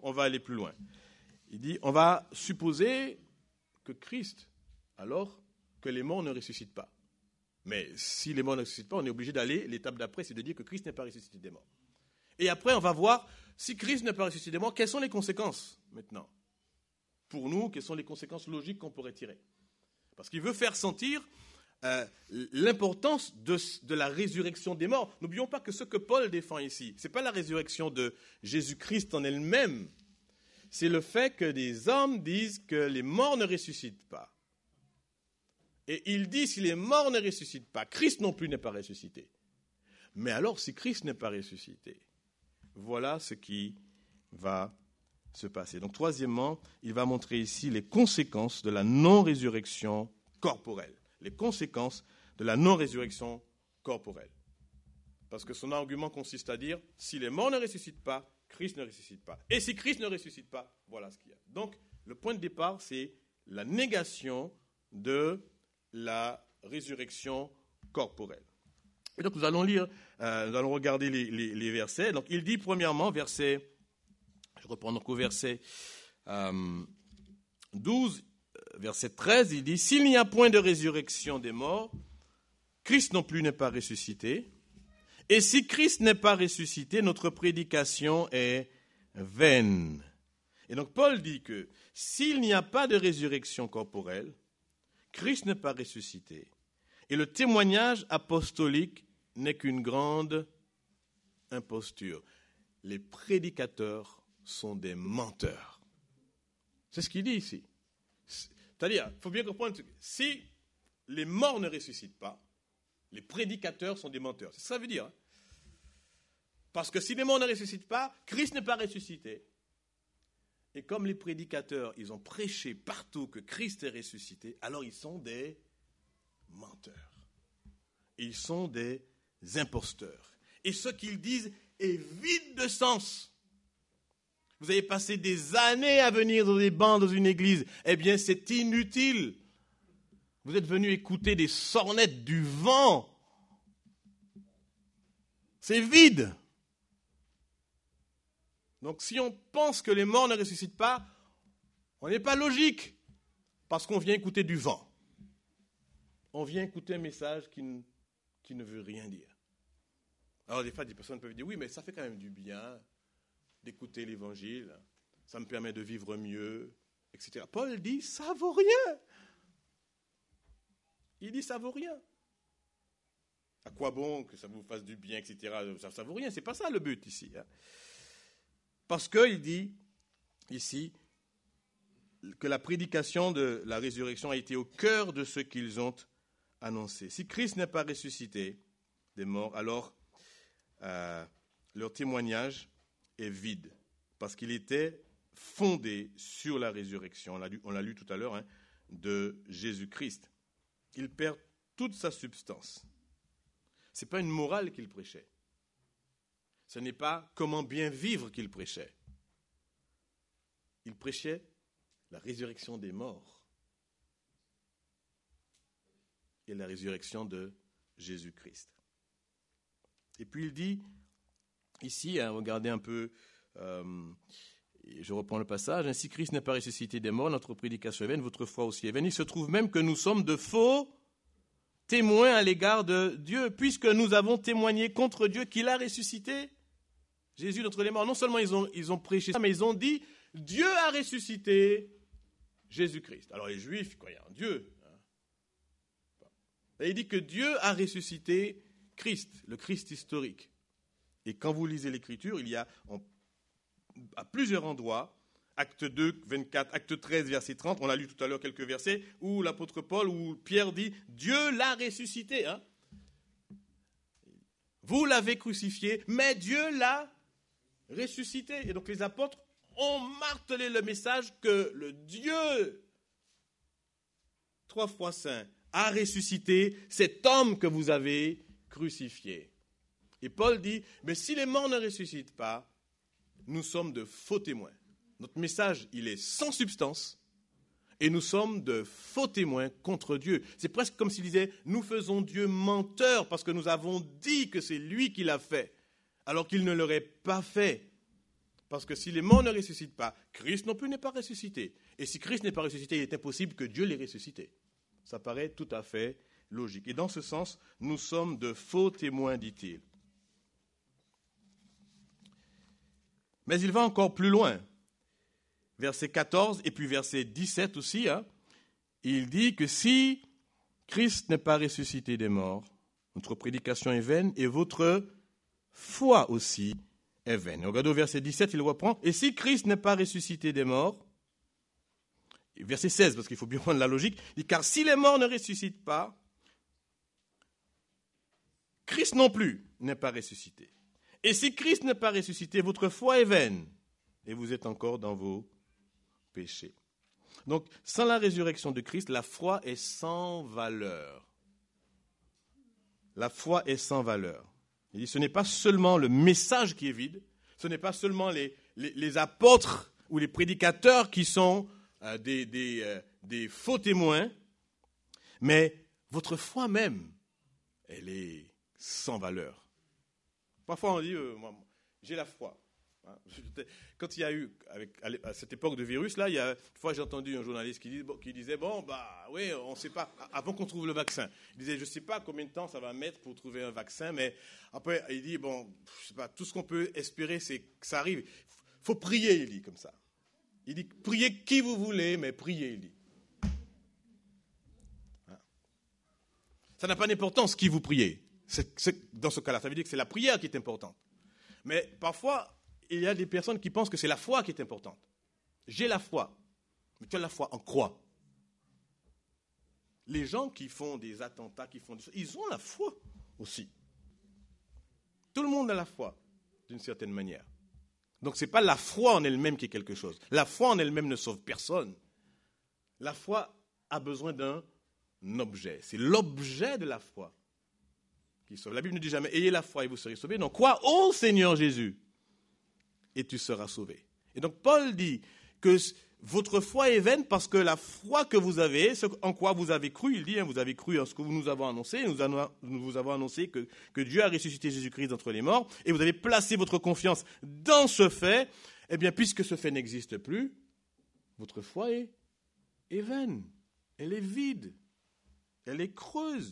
On va aller plus loin. Il dit, on va supposer que Christ, alors, que les morts ne ressuscitent pas. Mais si les morts ne ressuscitent pas, on est obligé d'aller, l'étape d'après, c'est de dire que Christ n'est pas ressuscité des morts. Et après, on va voir, si Christ n'est pas ressuscité des morts, quelles sont les conséquences, maintenant ? Pour nous, quelles sont les conséquences logiques qu'on pourrait tirer ? Parce qu'il veut faire sentir euh, l'importance de, de la résurrection des morts. N'oublions pas que ce que Paul défend ici, ce n'est pas la résurrection de Jésus-Christ en elle-même, c'est le fait que des hommes disent que les morts ne ressuscitent pas. Et il dit, si les morts ne ressuscitent pas, Christ non plus n'est pas ressuscité. Mais alors, si Christ n'est pas ressuscité, voilà ce qui va se passer. Donc, troisièmement, il va montrer ici les conséquences de la non-résurrection corporelle. Les conséquences de la non-résurrection corporelle. Parce que son argument consiste à dire, si les morts ne ressuscitent pas, Christ ne ressuscite pas. Et si Christ ne ressuscite pas, voilà ce qu'il y a. Donc, le point de départ, c'est la négation de la résurrection corporelle. Et donc nous allons lire, euh, nous allons regarder les, les, les versets. Donc il dit premièrement, verset, je reprends donc au verset euh, douze, verset treize, il dit « S'il n'y a point de résurrection des morts, Christ non plus n'est pas ressuscité. Et si Christ n'est pas ressuscité, notre prédication est vaine. » Et donc Paul dit que s'il n'y a pas de résurrection corporelle, Christ n'est pas ressuscité. Et le témoignage apostolique n'est qu'une grande imposture. Les prédicateurs sont des menteurs. C'est ce qu'il dit ici. C'est-à-dire, il faut bien comprendre, si les morts ne ressuscitent pas, les prédicateurs sont des menteurs. C'est ce que ça veut dire. Hein? Parce que si les morts ne ressuscitent pas, Christ n'est pas ressuscité. Et comme les prédicateurs, ils ont prêché partout que Christ est ressuscité, alors ils sont des menteurs. Ils sont des imposteurs. Et ce qu'ils disent est vide de sens. Vous avez passé des années à venir dans des bancs dans une église. Eh bien, c'est inutile. Vous êtes venus écouter des sornettes du vent. C'est vide. Donc, si on pense que les morts ne ressuscitent pas, on n'est pas logique. Parce qu'on vient écouter du vent. On vient écouter un message qui ne, qui ne veut rien dire. Alors, des fois, des personnes peuvent dire, oui, mais ça fait quand même du bien d'écouter l'évangile. Ça me permet de vivre mieux, et cetera. Paul dit, ça vaut rien. Il dit, ça vaut rien. À quoi bon que ça vous fasse du bien, et cetera. Ça, ça vaut rien. C'est pas ça le but ici. Hein. Parce qu'il dit, ici, que la prédication de la résurrection a été au cœur de ce qu'ils ont annoncé. Si Christ n'est pas ressuscité des morts, alors euh, leur témoignage est vide, parce qu'il était fondé sur la résurrection, on l'a lu, on l'a lu tout à l'heure, hein, de Jésus-Christ. Il perd toute sa substance. Ce n'est pas une morale qu'il prêchait. Ce n'est pas comment bien vivre qu'il prêchait. Il prêchait la résurrection des morts et la résurrection de Jésus-Christ. Et puis il dit, ici, hein, regardez un peu, euh, je reprends le passage, « Ainsi Christ n'est pas ressuscité des morts, notre prédication est vaine, votre foi aussi est vaine. » Il se trouve même que nous sommes de faux témoins à l'égard de Dieu, puisque nous avons témoigné contre Dieu qu'il a ressuscité Jésus d'entre les morts. Non seulement ils ont, ils ont prêché ça, mais ils ont dit, Dieu a ressuscité Jésus-Christ. Alors les Juifs croyaient en Dieu. Hein. Et il dit que Dieu a ressuscité Christ, le Christ historique. Et quand vous lisez l'Écriture, il y a en, à plusieurs endroits, acte deux, vingt-quatre, acte treize, verset trente, on l'a lu tout à l'heure quelques versets, où l'apôtre Paul, où Pierre dit, Dieu l'a ressuscité. Hein. Vous l'avez crucifié, mais Dieu l'a ressuscité. Et donc les apôtres ont martelé le message que le Dieu, trois fois saint, a ressuscité cet homme que vous avez crucifié. Et Paul dit, mais si les morts ne ressuscitent pas, nous sommes de faux témoins. Notre message, il est sans substance et nous sommes de faux témoins contre Dieu. C'est presque comme s'il disait, nous faisons Dieu menteur parce que nous avons dit que c'est lui qui l'a fait, alors qu'il ne l'aurait pas fait. Parce que si les morts ne ressuscitent pas, Christ non plus n'est pas ressuscité. Et si Christ n'est pas ressuscité, il est impossible que Dieu l'ait ressuscité. Ça paraît tout à fait logique. Et dans ce sens, nous sommes de faux témoins, dit-il. Mais il va encore plus loin. Verset quatorze et puis verset dix-sept aussi. Hein, il dit que si Christ n'est pas ressuscité des morts, notre prédication est vaine et votre foi aussi est vaine. Regardez au verset dix-sept, il reprend. Et si Christ n'est pas ressuscité des morts, verset seize, parce qu'il faut bien prendre la logique, il dit, car si les morts ne ressuscitent pas, Christ non plus n'est pas ressuscité. Et si Christ n'est pas ressuscité, votre foi est vaine et vous êtes encore dans vos péchés. Donc, sans la résurrection de Christ, la foi est sans valeur. La foi est sans valeur. Il dit, ce n'est pas seulement le message qui est vide, ce n'est pas seulement les, les, les apôtres ou les prédicateurs qui sont euh, des, des, euh, des faux témoins, mais votre foi même, elle est sans valeur. Parfois on dit, euh, moi, j'ai la foi. Quand il y a eu, avec, à cette époque de virus, là, il y a, une fois j'ai entendu un journaliste qui, dit, bon, qui disait, bon, bah oui, on ne sait pas, avant qu'on trouve le vaccin. Il disait, je ne sais pas combien de temps ça va mettre pour trouver un vaccin, mais après, il dit, bon, je sais pas, tout ce qu'on peut espérer, c'est que ça arrive. Il faut prier, il dit, comme ça. Il dit, priez qui vous voulez, mais priez, il dit. Ça n'a pas d'importance qui vous priez. C'est, c'est, dans ce cas-là, ça veut dire que c'est la prière qui est importante. Mais parfois, il y a des personnes qui pensent que c'est la foi qui est importante. J'ai la foi. Mais tu as la foi en quoi? Les gens qui font des attentats, qui font des choses, ils ont la foi aussi. Tout le monde a la foi, d'une certaine manière. Donc ce n'est pas la foi en elle-même qui est quelque chose. La foi en elle-même ne sauve personne. La foi a besoin d'un objet. C'est l'objet de la foi qui sauve. La Bible ne dit jamais, ayez la foi et vous serez sauvés. Non, crois au Seigneur Jésus et tu seras sauvé. Et donc Paul dit que votre foi est vaine parce que la foi que vous avez, ce en quoi vous avez cru, il dit, hein, vous avez cru en ce que nous avons annoncé, nous, avons, nous vous avons annoncé que, que Dieu a ressuscité Jésus-Christ d'entre les morts, et vous avez placé votre confiance dans ce fait, eh bien, puisque ce fait n'existe plus, votre foi est, est vaine, elle est vide, elle est creuse.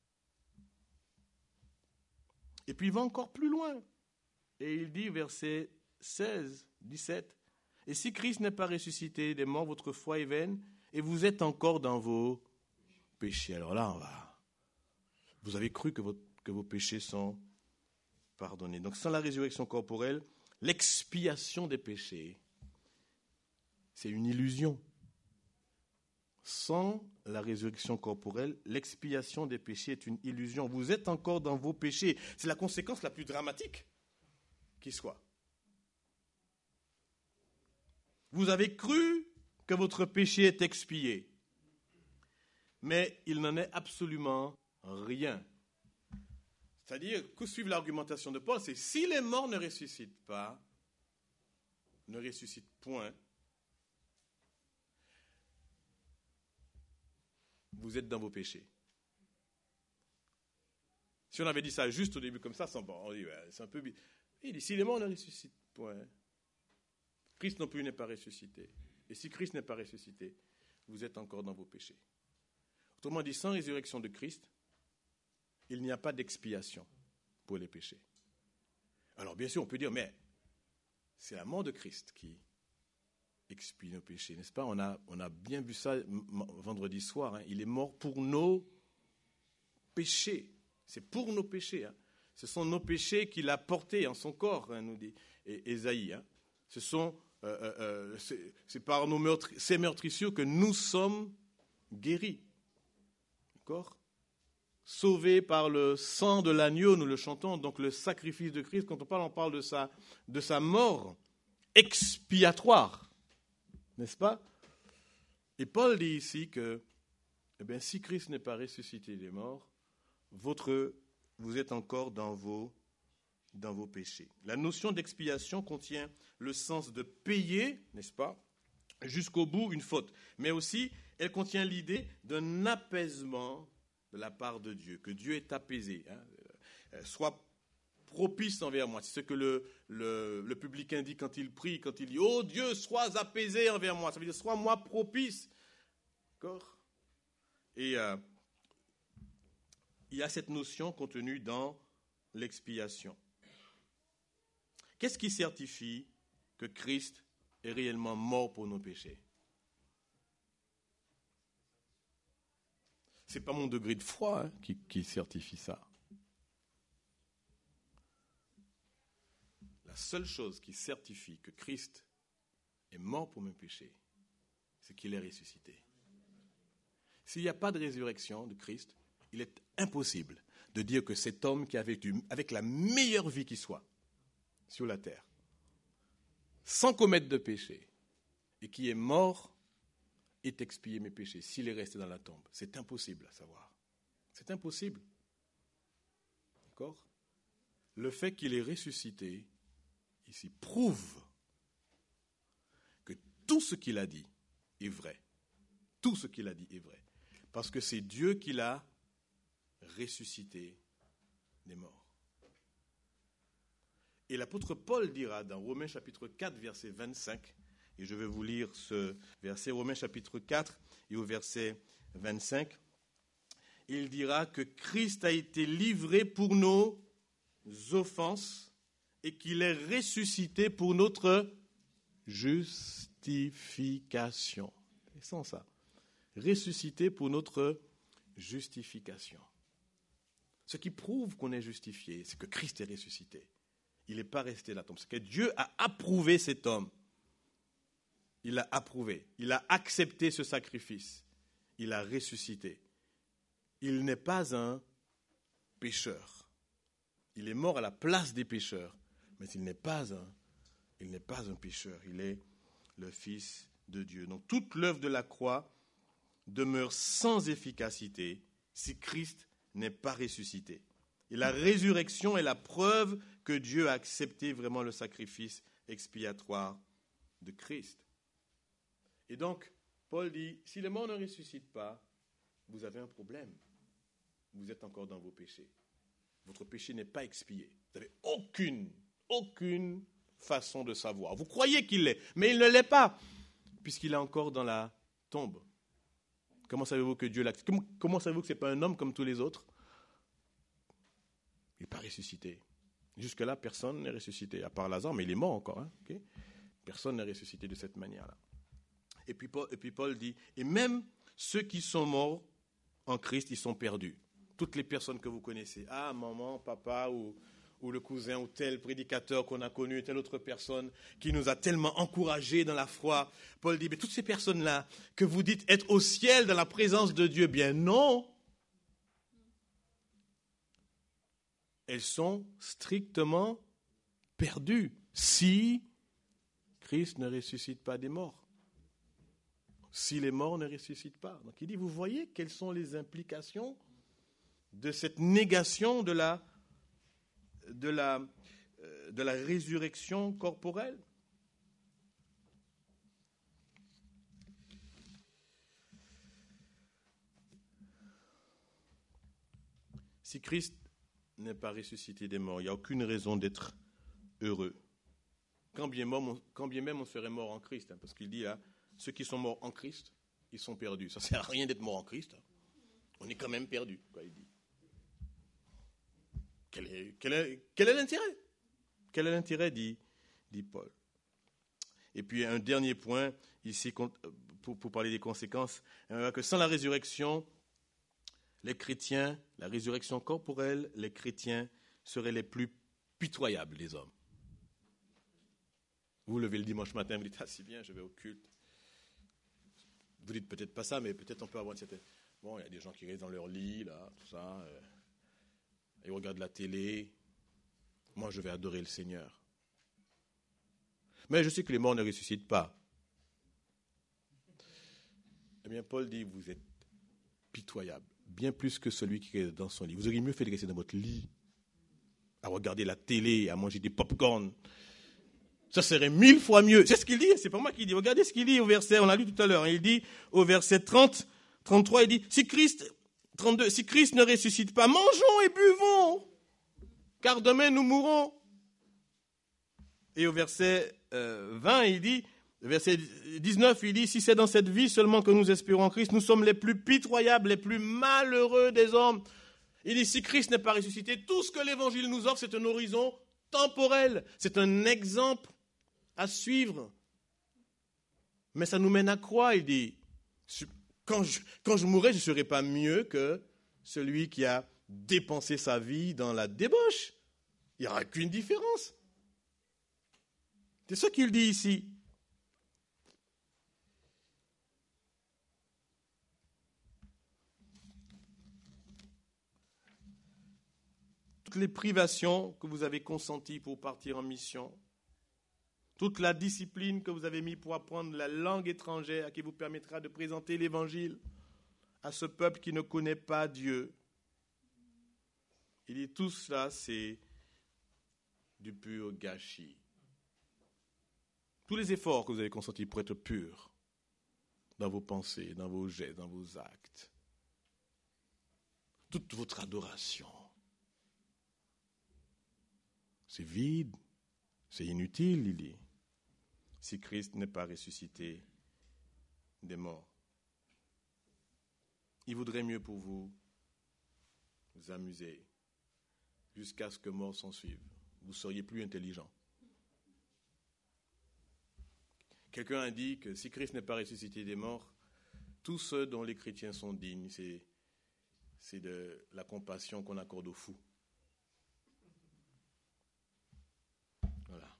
Et puis il va encore plus loin, et il dit, verset seize, dix-sept, et si Christ n'est pas ressuscité des morts, votre foi est vaine, et vous êtes encore dans vos péchés. Alors là, on va... vous avez cru que, votre, que vos péchés sont pardonnés. Donc sans la résurrection corporelle, l'expiation des péchés, c'est une illusion. Sans la résurrection corporelle, l'expiation des péchés est une illusion. Vous êtes encore dans vos péchés. C'est la conséquence la plus dramatique qui soit. Vous avez cru que votre péché est expié, mais il n'en est absolument rien. C'est-à-dire, que suivre l'argumentation de Paul, c'est si les morts ne ressuscitent pas, ne ressuscitent point, vous êtes dans vos péchés. Si on avait dit ça juste au début comme ça, bon, on dit, ouais, c'est un peu... Il dit, si les morts ne ressuscitent point, Christ non plus n'est pas ressuscité. Et si Christ n'est pas ressuscité, vous êtes encore dans vos péchés. Autrement dit, sans résurrection de Christ, il n'y a pas d'expiation pour les péchés. Alors bien sûr, on peut dire, mais c'est la mort de Christ qui expie nos péchés, n'est-ce pas? On a, on a bien vu ça vendredi soir. Hein. Il est mort pour nos péchés. C'est pour nos péchés. Hein. Ce sont nos péchés qu'il a portés en son corps, hein, nous dit Ésaïe. Hein. Ce sont, euh, euh, c'est, c'est par nos meurtri- ces meurtrissures que nous sommes guéris. D'accord? Sauvés par le sang de l'agneau, nous le chantons, donc le sacrifice de Christ. Quand on parle, on parle de sa, de sa mort expiatoire, n'est-ce pas? Et Paul dit ici que, eh bien, si Christ n'est pas ressuscité des morts, votre, vous êtes encore dans vos, dans vos péchés. La notion d'expiation contient le sens de payer, n'est-ce pas, jusqu'au bout une faute. Mais aussi, elle contient l'idée d'un apaisement de la part de Dieu, que Dieu est apaisé, hein, soit propice envers moi. C'est ce que le, le, le publicain dit quand il prie, quand il dit « Oh Dieu, sois apaisé envers moi ». Ça veut dire « Sois moi propice ». D'accord ? Et euh, il y a cette notion contenue dans l'expiation. Qu'est-ce qui certifie que Christ est réellement mort pour nos péchés? Ce n'est pas mon degré de foi hein, qui, qui certifie ça. La seule chose qui certifie que Christ est mort pour mes péchés, c'est qu'il est ressuscité. S'il n'y a pas de résurrection de Christ, il est impossible de dire que cet homme qui a vécu avec la meilleure vie qui soit sur la terre, sans commettre de péché, et qui est mort, est expié mes péchés, s'il est resté dans la tombe. C'est impossible à savoir. C'est impossible. D'accord ? Le fait qu'il est ressuscité, ici, prouve que tout ce qu'il a dit est vrai. Tout ce qu'il a dit est vrai. Parce que c'est Dieu qui l'a ressuscité des morts. Et l'apôtre Paul dira dans Romains chapitre quatre, verset vingt-cinq, et je vais vous lire ce verset, Romains chapitre quatre et au verset vingt-cinq, il dira que Christ a été livré pour nos offenses et qu'il est ressuscité pour notre justification. C'est sans ça. Ressuscité pour notre justification. Ce qui prouve qu'on est justifié, c'est que Christ est ressuscité. Il n'est pas resté là. C'est que Dieu a approuvé cet homme. Il l'a approuvé. Il a accepté ce sacrifice. Il a ressuscité. Il n'est pas un pécheur. Il est mort à la place des pécheurs, mais il n'est pas un, il n'est pas un pécheur. Il est le Fils de Dieu. Donc toute l'œuvre de la croix demeure sans efficacité si Christ n'est pas ressuscité. Et la résurrection est la preuve que Dieu a accepté vraiment le sacrifice expiatoire de Christ. Et donc, Paul dit, si les morts ne ressuscitent pas, vous avez un problème. Vous êtes encore dans vos péchés. Votre péché n'est pas expié. Vous n'avez aucune, aucune façon de savoir. Vous croyez qu'il l'est, mais il ne l'est pas, puisqu'il est encore dans la tombe. Comment savez-vous que Dieu l'a... Comment, comment savez-vous que ce n'est pas un homme comme tous les autres? Il n'est pas ressuscité. Jusque-là, personne n'est ressuscité, à part Lazare, mais il est mort encore. Hein, okay? Personne n'est ressuscité de cette manière-là. Et puis, Paul, et puis Paul dit, et même ceux qui sont morts en Christ, ils sont perdus. Toutes les personnes que vous connaissez, ah, maman, papa, ou, ou le cousin, ou tel prédicateur qu'on a connu, telle autre personne qui nous a tellement encouragés dans la foi. Paul dit, mais toutes ces personnes-là que vous dites être au ciel dans la présence de Dieu, bien non. Elles sont strictement perdues si Christ ne ressuscite pas des morts. Si les morts ne ressuscitent pas. Donc il dit, vous voyez quelles sont les implications de cette négation de la, de la, de la résurrection corporelle. Si Christ n'est pas ressuscité des morts, il n'y a aucune raison d'être heureux. Quand bien, mort, quand bien même on serait mort en Christ, hein, parce qu'il dit là, ceux qui sont morts en Christ, ils sont perdus. Ça ne sert à rien d'être mort en Christ. Hein. On est quand même perdu, quoi, il dit. Quel est, quel est, quel est l'intérêt? Quel est l'intérêt, dit, dit Paul. Et puis un dernier point, ici, pour, pour parler des conséquences, que sans la résurrection, les chrétiens, la résurrection corporelle, les chrétiens seraient les plus pitoyables des hommes. Vous vous levez le dimanche matin, vous dites, ah, c'est bien, je vais au culte. Vous dites peut-être pas ça, mais peut-être on peut avoir une certaine... Bon, il y a des gens qui restent dans leur lit, là, tout ça, euh, ils regardent la télé. Moi, je vais adorer le Seigneur. Mais je sais que les morts ne ressuscitent pas. Eh bien, Paul dit, vous êtes pitoyable, bien plus que celui qui est dans son lit. Vous auriez mieux fait de rester dans votre lit, à regarder la télé, à manger des pop-corn. Ça serait mille fois mieux. C'est ce qu'il dit, c'est pas moi qui dis. Regardez ce qu'il dit au verset, on l'a lu tout à l'heure. Il dit au verset trente, trente-trois, il dit, si Christ, trente-deux, si Christ ne ressuscite pas, mangeons et buvons, car demain nous mourrons. Et au verset euh, vingt, il dit, verset dix-neuf, il dit, si c'est dans cette vie seulement que nous espérons en Christ, nous sommes les plus pitoyables, les plus malheureux des hommes. Il dit, si Christ n'est pas ressuscité, tout ce que l'Évangile nous offre, c'est un horizon temporel. C'est un exemple à suivre. Mais ça nous mène à quoi? Il dit, quand je, quand je mourrai, je ne serai pas mieux que celui qui a dépensé sa vie dans la débauche. Il n'y aura qu'une différence. C'est ce qu'il dit ici. Toutes les privations que vous avez consenties pour partir en mission, toute la discipline que vous avez mise pour apprendre la langue étrangère qui vous permettra de présenter l'Évangile à ce peuple qui ne connaît pas Dieu. Il dit tout cela, c'est du pur gâchis. Tous les efforts que vous avez consentis pour être purs dans vos pensées, dans vos gestes, dans vos actes, toute votre adoration, c'est vide, c'est inutile, il dit, si Christ n'est pas ressuscité des morts. Il vaudrait mieux pour vous vous amuser jusqu'à ce que mort s'en suive. Vous seriez plus intelligent. Quelqu'un a dit que si Christ n'est pas ressuscité des morts, tous ceux dont les chrétiens sont dignes, c'est, c'est de la compassion qu'on accorde aux fous. Voilà.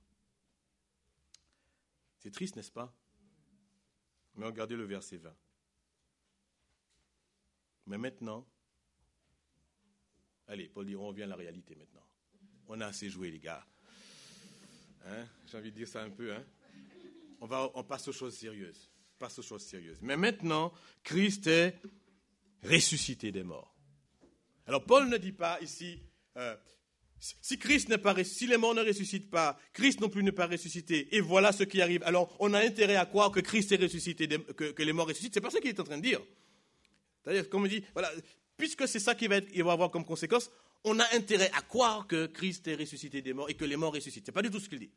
C'est triste, n'est-ce pas? Mais regardez le verset vingt. Mais maintenant, allez, Paul dit, on revient à la réalité maintenant. On a assez joué, les gars. Hein? J'ai envie de dire ça un peu. Hein? On, va, on passe aux choses sérieuses. On passe aux choses sérieuses. Mais maintenant, Christ est ressuscité des morts. Alors, Paul ne dit pas ici, euh, si Christ n'est pas, si les morts ne ressuscitent pas, Christ non plus n'est pas ressuscité, et voilà ce qui arrive. Alors, on a intérêt à croire que Christ est ressuscité, que, que les morts ressuscitent. C'est pas ça qu'il est en train de dire. C'est-à-dire, comme on dit, voilà, puisque c'est ça qui va, être, il va avoir comme conséquence, on a intérêt à croire que Christ est ressuscité des morts et que les morts ressuscitent. Ce n'est pas du tout ce qu'il dit.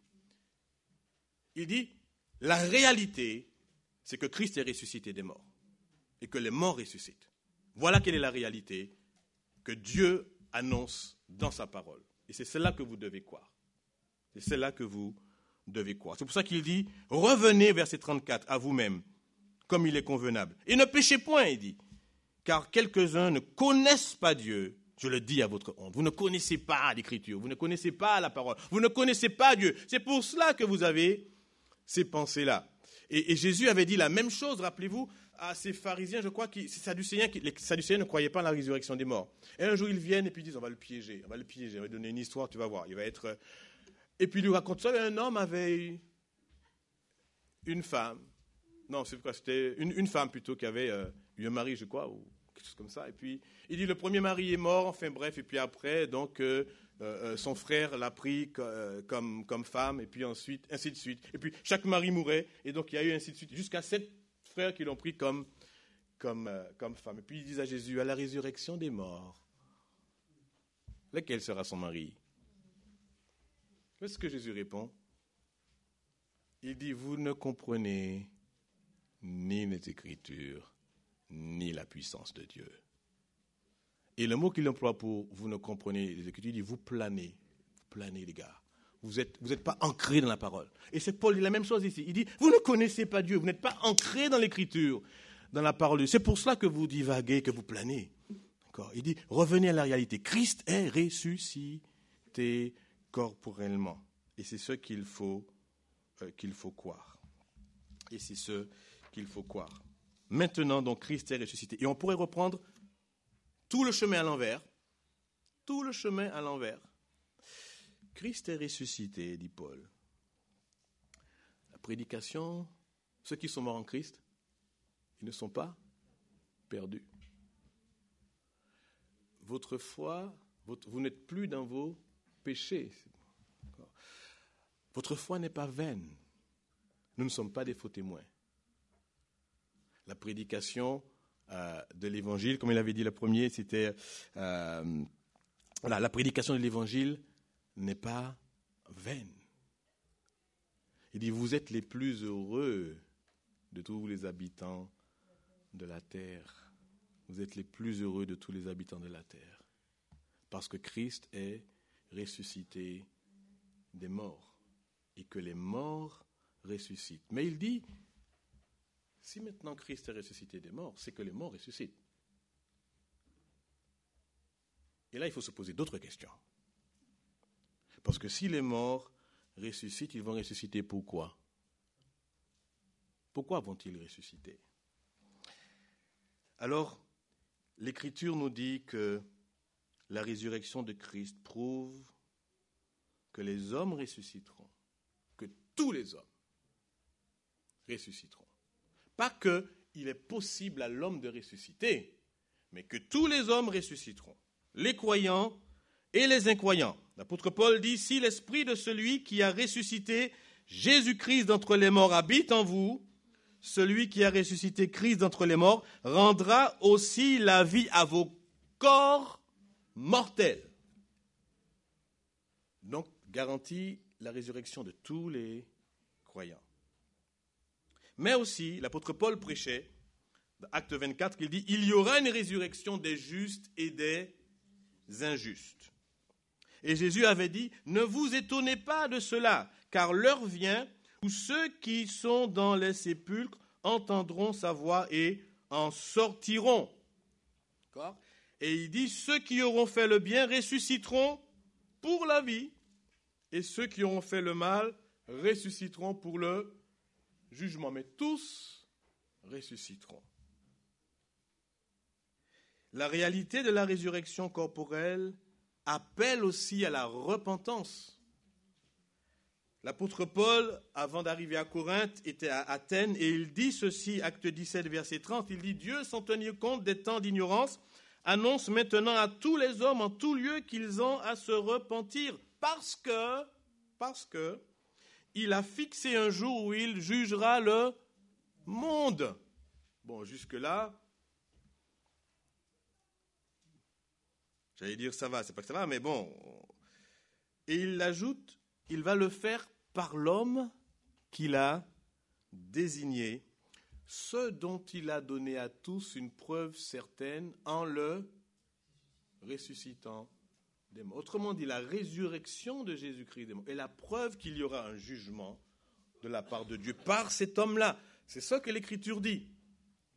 Il dit, la réalité, c'est que Christ est ressuscité des morts et que les morts ressuscitent. Voilà quelle est la réalité que Dieu annonce dans sa parole. Et c'est cela que vous devez croire. C'est cela que vous devez croire. C'est pour ça qu'il dit, revenez, verset trente-quatre, à vous-même, comme il est convenable. Et ne péchez point, il dit. Car quelques-uns ne connaissent pas Dieu, je le dis à votre honte. Vous ne connaissez pas l'Écriture, vous ne connaissez pas la parole, vous ne connaissez pas Dieu. C'est pour cela que vous avez ces pensées-là. Et, et Jésus avait dit la même chose, rappelez-vous, à ces pharisiens, je crois, qui, ces Sadducéens, qui, les Sadducéens ne croyaient pas à la résurrection des morts. Et un jour, ils viennent et puis ils disent, on va le piéger, on va le piéger, on va lui donner une histoire, tu vas voir, il va être... Et puis il lui raconte ça, un homme avait une femme, non, c'est quoi, c'était une, une femme plutôt qui avait euh, eu un mari, je crois, ou quelque chose comme ça. Et puis, il dit, le premier mari est mort, enfin bref, et puis après, donc, euh, euh, son frère l'a pris euh, comme, comme femme, et puis ensuite, ainsi de suite. Et puis, chaque mari mourait, et donc il y a eu ainsi de suite, jusqu'à sept frères qui l'ont pris comme, comme, euh, comme femme. Et puis, ils disent à Jésus, à la résurrection des morts, lequel sera son mari? Qu'est-ce que Jésus répond? Il dit, vous ne comprenez ni les Écritures, ni la puissance de Dieu. Et le mot qu'il emploie pour vous ne comprenez les Écritures, il dit vous planez, vous planez les gars. Vous n'êtes vous êtes pas ancrés dans la parole. Et c'est Paul, il dit la même chose ici. Il dit vous ne connaissez pas Dieu, vous n'êtes pas ancrés dans l'Écriture, dans la parole de Dieu. C'est pour cela que vous divaguez, que vous planez. D'accord? Il dit revenez à la réalité. Christ est ressuscité corporellement. Et c'est ce qu'il faut, euh, qu'il faut croire. Et c'est ce qu'il faut croire. Maintenant, donc, Christ est ressuscité. Et on pourrait reprendre tout le chemin à l'envers. Tout le chemin à l'envers. Christ est ressuscité, dit Paul. La prédication, ceux qui sont morts en Christ, ils ne sont pas perdus. Votre foi, votre, vous n'êtes plus dans vos péchés. Votre foi n'est pas vaine. Nous ne sommes pas des faux témoins. La prédication euh, de l'Évangile, comme il avait dit le premier, c'était euh, voilà, la prédication de l'Évangile n'est pas vaine. Il dit, vous êtes les plus heureux de tous les habitants de la terre. Vous êtes les plus heureux de tous les habitants de la terre. Parce que Christ est ressuscité des morts. Et que les morts ressuscitent. Mais il dit, si maintenant Christ est ressuscité des morts, c'est que les morts ressuscitent. Et là, il faut se poser d'autres questions. Parce que si les morts ressuscitent, ils vont ressusciter pourquoi? Pourquoi vont-ils ressusciter? Alors, l'Écriture nous dit que la résurrection de Christ prouve que les hommes ressusciteront, que tous les hommes ressusciteront. Pas qu'il est possible à l'homme de ressusciter, mais que tous les hommes ressusciteront, les croyants et les incroyants. L'apôtre Paul dit, si l'esprit de celui qui a ressuscité Jésus-Christ d'entre les morts habite en vous, celui qui a ressuscité Christ d'entre les morts rendra aussi la vie à vos corps mortels donc garantit la résurrection de tous les croyants. Mais aussi, l'apôtre Paul prêchait, dans Acte vingt-quatre, qu'il dit « Il y aura une résurrection des justes et des injustes. » Et Jésus avait dit « Ne vous étonnez pas de cela, car l'heure vient où ceux qui sont dans les sépulcres entendront sa voix et en sortiront. » D'accord ? Et il dit « Ceux qui auront fait le bien ressusciteront pour la vie, et ceux qui auront fait le mal ressusciteront pour le jugement. » Mais tous ressusciteront. La réalité de la résurrection corporelle appelle aussi à la repentance. L'apôtre Paul, avant d'arriver à Corinthe, était à Athènes et il dit ceci, acte dix-sept, verset trente, il dit « Dieu, sans tenir compte des temps d'ignorance, annonce maintenant à tous les hommes en tout lieu qu'ils ont à se repentir, parce que, parce que, il a fixé un jour où il jugera le monde. » Bon, jusque-là, j'allais dire ça va, c'est pas que ça va, mais bon. Et il ajoute, il va le faire par l'homme qu'il a désigné, ce dont il a donné à tous une preuve certaine en le ressuscitant des morts. Autrement dit, la résurrection de Jésus-Christ des morts est la preuve qu'il y aura un jugement de la part de Dieu par cet homme-là. C'est ça que l'Écriture dit. D'accord ?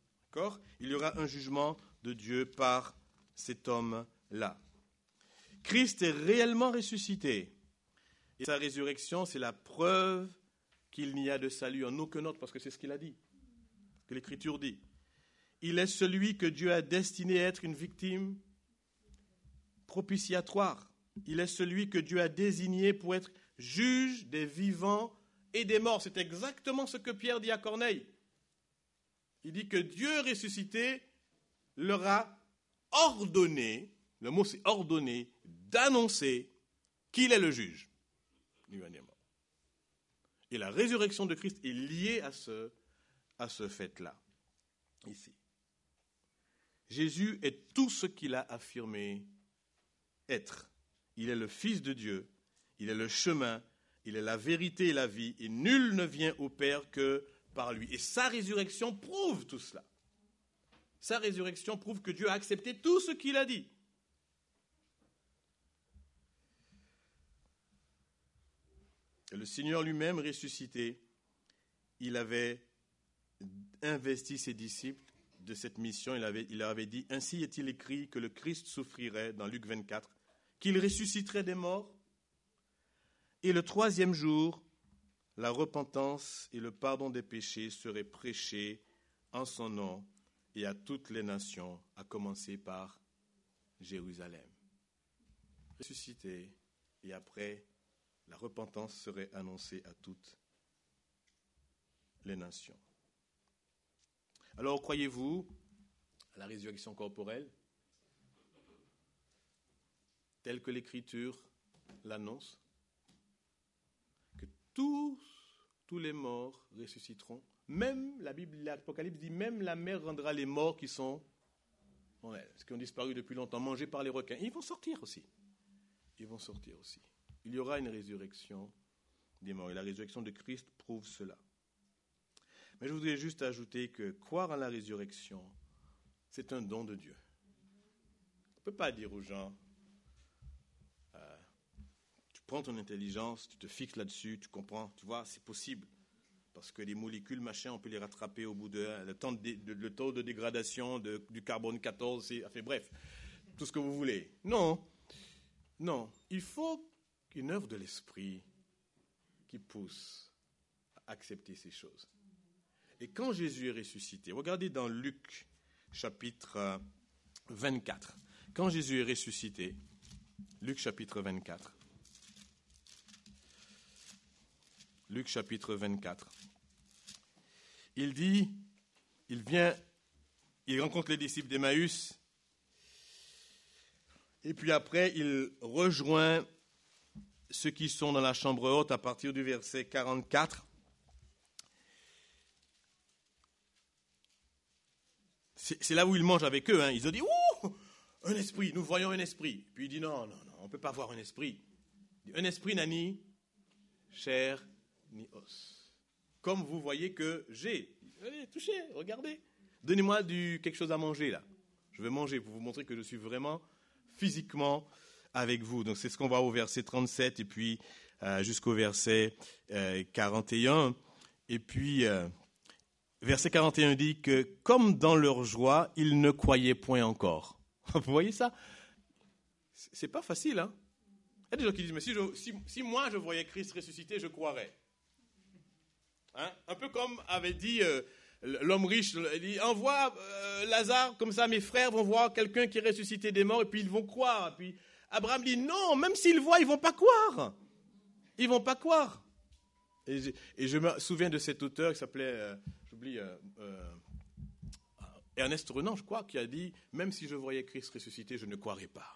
Il y aura un jugement de Dieu par cet homme-là. Christ est réellement ressuscité. Et sa résurrection, c'est la preuve qu'il n'y a de salut en aucun autre, parce que c'est ce qu'il a dit, que l'Écriture dit. Il est celui que Dieu a destiné à être une victime propitiatoire. Il est celui que Dieu a désigné pour être juge des vivants et des morts. C'est exactement ce que Pierre dit à Corneille. Il dit que Dieu ressuscité leur a ordonné, le mot c'est ordonné, d'annoncer qu'il est le juge. Et la résurrection de Christ est liée à ce, à ce fait-là, ici. Jésus est tout ce qu'il a affirmé être. Il est le Fils de Dieu, il est le chemin, il est la vérité et la vie, et nul ne vient au Père que par lui. Et sa résurrection prouve tout cela. Sa résurrection prouve que Dieu a accepté tout ce qu'il a dit. Et le Seigneur lui-même ressuscité, il avait investi ses disciples de cette mission. Il, avait, il leur avait dit, ainsi est-il écrit que le Christ souffrirait, dans Luc vingt-quatre, qu'il ressusciterait des morts, et le troisième jour, la repentance et le pardon des péchés seraient prêchés en son nom et à toutes les nations, à commencer par Jérusalem. Ressuscité, et après, la repentance serait annoncée à toutes les nations. Alors, croyez-vous à la résurrection corporelle, telle que l'Écriture l'annonce, que tous, tous les morts ressusciteront, même, la Bible, l'Apocalypse dit, même la mer rendra les morts qui sont en elle, ceux qui ont disparu depuis longtemps, mangés par les requins. Ils vont sortir aussi. Ils vont sortir aussi. Il y aura une résurrection des morts. Et la résurrection de Christ prouve cela. Mais je voudrais juste ajouter que croire en la résurrection, c'est un don de Dieu. On ne peut pas dire aux gens, euh, tu prends ton intelligence, tu te fixes là-dessus, tu comprends, tu vois, c'est possible. Parce que les molécules, machin, on peut les rattraper au bout de... Le, temps de, de, le taux de dégradation de, du carbone quatorze, c'est, enfin, bref, tout ce que vous voulez. Non, non, il faut une œuvre de l'esprit qui pousse à accepter ces choses. Et quand Jésus est ressuscité, regardez dans Luc chapitre vingt-quatre, quand Jésus est ressuscité, Luc chapitre vingt-quatre, Luc chapitre vingt-quatre, il dit, il vient, il rencontre les disciples d'Emmaüs, et puis après il rejoint ceux qui sont dans la chambre haute à partir du verset quarante-quatre. C'est, c'est là où il mange avec eux. Hein. Ils ont dit, ouh, un esprit, nous voyons un esprit. Puis il dit, non, non, non, on ne peut pas voir un esprit. Un esprit n'a ni chair ni os. Comme vous voyez que j'ai. Allez, touchez, regardez. Donnez-moi du, quelque chose à manger là. Je vais manger pour vous montrer que je suis vraiment physiquement avec vous. Donc c'est ce qu'on va au verset trente-sept et puis euh, jusqu'au verset euh, quarante et un. Et puis, euh, verset quarante et un dit que comme dans leur joie, ils ne croyaient point encore. Vous voyez ça? C'est pas facile, hein? Il y a des gens qui disent, mais si, je, si, si moi je voyais Christ ressuscité, je croirais. Hein? Un peu comme avait dit euh, l'homme riche, il dit, envoie euh, Lazare, comme ça mes frères vont voir quelqu'un qui est ressuscité des morts et puis ils vont croire. Et puis Abraham dit, non, même s'ils voient, ils ne vont pas croire. Ils ne vont pas croire. Et je, et je me souviens de cet auteur qui s'appelait, euh, j'oublie, euh, euh, Ernest Renan, je crois, qui a dit, même si je voyais Christ ressuscité, je ne croirais pas.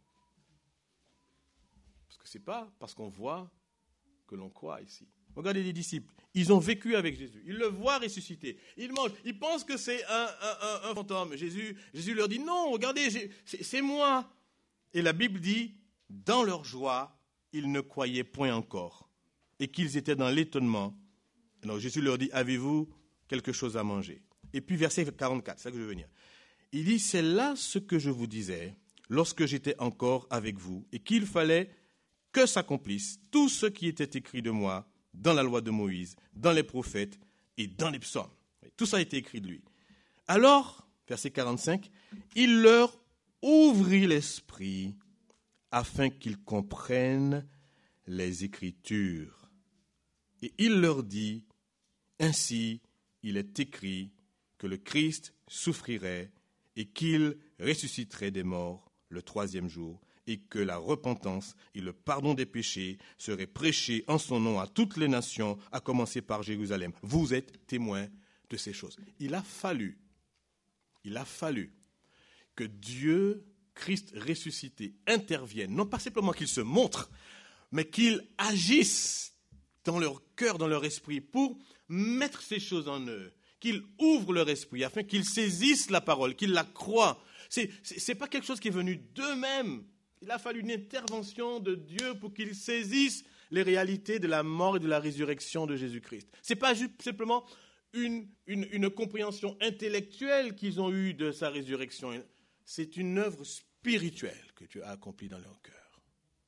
Parce que ce n'est pas parce qu'on voit que l'on croit ici. Regardez les disciples, ils ont vécu avec Jésus, ils le voient ressusciter, ils mangent, ils pensent que c'est un, un, un, un fantôme. Jésus, Jésus leur dit, non, regardez, c'est, c'est moi. Et la Bible dit, dans leur joie, ils ne croyaient point encore et qu'ils étaient dans l'étonnement. Alors Jésus leur dit, avez-vous quelque chose à manger? Et puis verset quarante-quatre, c'est ça que je veux venir. Il dit, c'est là ce que je vous disais lorsque j'étais encore avec vous et qu'il fallait que s'accomplisse tout ce qui était écrit de moi dans la loi de Moïse, dans les prophètes et dans les psaumes. Tout ça a été écrit de lui. Alors, verset quarante-cinq, il leur ouvrit l'esprit afin qu'ils comprennent les Écritures. Et il leur dit, ainsi il est écrit que le Christ souffrirait et qu'il ressusciterait des morts le troisième jour, et que la repentance et le pardon des péchés seraient prêchés en son nom à toutes les nations, à commencer par Jérusalem. Vous êtes témoins de ces choses. Il a fallu, il a fallu que Dieu, Christ ressuscité, intervienne, non pas simplement qu'il se montre, mais qu'il agisse dans leur cœur, dans leur esprit, pour mettre ces choses en eux, qu'il ouvre leur esprit, afin qu'ils saisissent la parole, qu'ils la croient. Ce n'est pas quelque chose qui est venu d'eux-mêmes. Il a fallu une intervention de Dieu pour qu'ils saisissent les réalités de la mort et de la résurrection de Jésus-Christ. Ce n'est pas juste simplement une, une, une compréhension intellectuelle qu'ils ont eue de sa résurrection. C'est une œuvre spirituelle que Dieu a accomplie dans leur cœur.